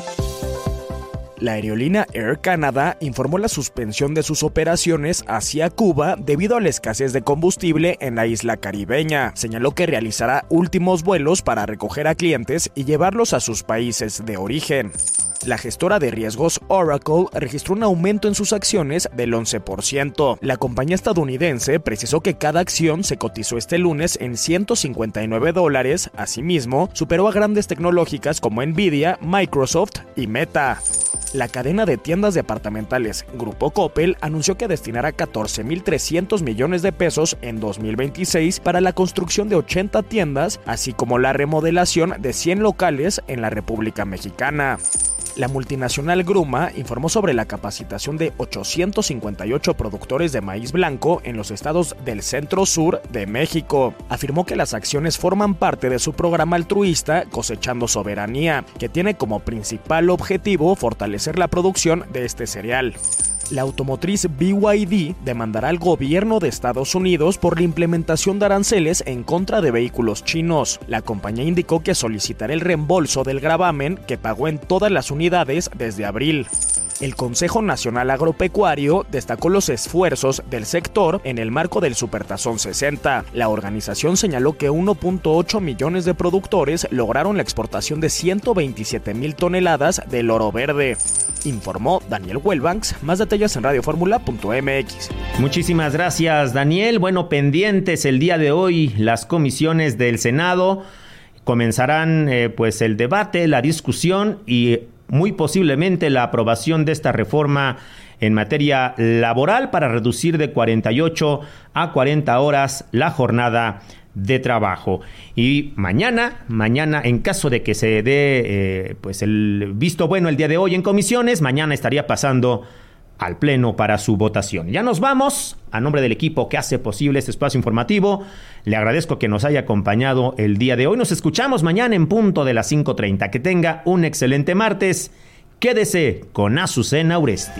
La aerolínea Air Canada informó la suspensión de sus operaciones hacia Cuba debido a la escasez de combustible en la isla caribeña. Señaló que realizará últimos vuelos para recoger a clientes y llevarlos a sus países de origen. La gestora de riesgos Oracle registró un aumento en sus acciones del once por ciento. La compañía estadounidense precisó que cada acción se cotizó este lunes en ciento cincuenta y nueve dólares. Asimismo, superó a grandes tecnológicas como Nvidia, Microsoft y Meta. La cadena de tiendas departamentales Grupo Coppel anunció que destinará catorce mil trescientos millones de pesos en dos mil veintiséis para la construcción de ochenta tiendas, así como la remodelación de cien locales en la República Mexicana. La multinacional Gruma informó sobre la capacitación de ochocientos cincuenta y ocho productores de maíz blanco en los estados del centro-sur de México. Afirmó que las acciones forman parte de su programa altruista Cosechando Soberanía, que tiene como principal objetivo fortalecer la producción de este cereal. La automotriz B Y D demandará al gobierno de Estados Unidos por la implementación de aranceles en contra de vehículos chinos. La compañía indicó que solicitará el reembolso del gravamen que pagó en todas las unidades desde abril. El Consejo Nacional Agropecuario destacó los esfuerzos del sector en el marco del Supertazón sesenta. La organización señaló que uno punto ocho millones de productores lograron la exportación de ciento veintisiete mil toneladas de loro verde. Informó Daniel Wellbanks. Más detalles en radio fórmula punto m x. Muchísimas gracias, Daniel. Bueno, pendientes el día de hoy las comisiones del Senado. Comenzarán eh, pues el debate, la discusión y muy posiblemente la aprobación de esta reforma en materia laboral para reducir de cuarenta y ocho a cuarenta horas la jornada de trabajo. Y mañana, mañana, en caso de que se dé eh, pues el visto bueno el día de hoy en comisiones, mañana estaría pasando al Pleno para su votación. Ya nos vamos. A nombre del equipo que hace posible este espacio informativo, le agradezco que nos haya acompañado el día de hoy. Nos escuchamos mañana en punto de las cinco treinta. Que tenga un excelente martes. Quédese con Azucena Uresti.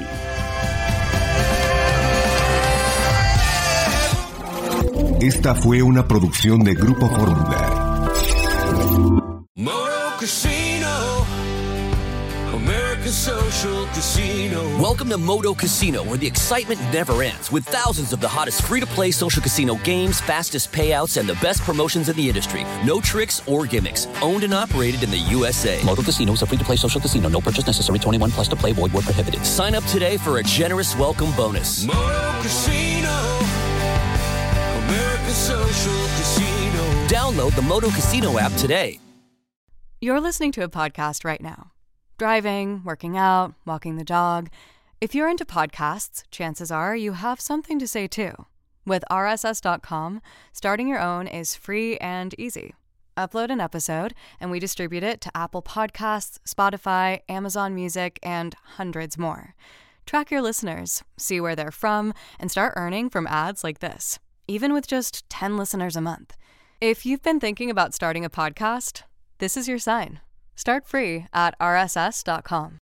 Esta fue una producción de Grupo Fórmula. Moto Casino, American Social Casino. Welcome to Moto Casino, where the excitement never ends, with thousands of the hottest free-to-play social casino games, fastest payouts, and the best promotions in the industry. No tricks or gimmicks. Owned and operated in the U S A. Moto Casino is a free-to-play social casino. No purchase necessary. twenty-one plus to play. Void where prohibited. Sign up today for a generous welcome bonus. Moto Casino, American Social Casino. Download the Moto Casino app today. You're listening to a podcast right now. Driving, working out, walking the dog. If you're into podcasts, chances are you have something to say too. With R S S dot com, starting your own is free and easy. Upload an episode, and we distribute it to Apple Podcasts, Spotify, Amazon Music, and hundreds more. Track your listeners, see where they're from, and start earning from ads like this, even with just ten listeners a month. If you've been thinking about starting a podcast, this is your sign. Start free at R S S dot com.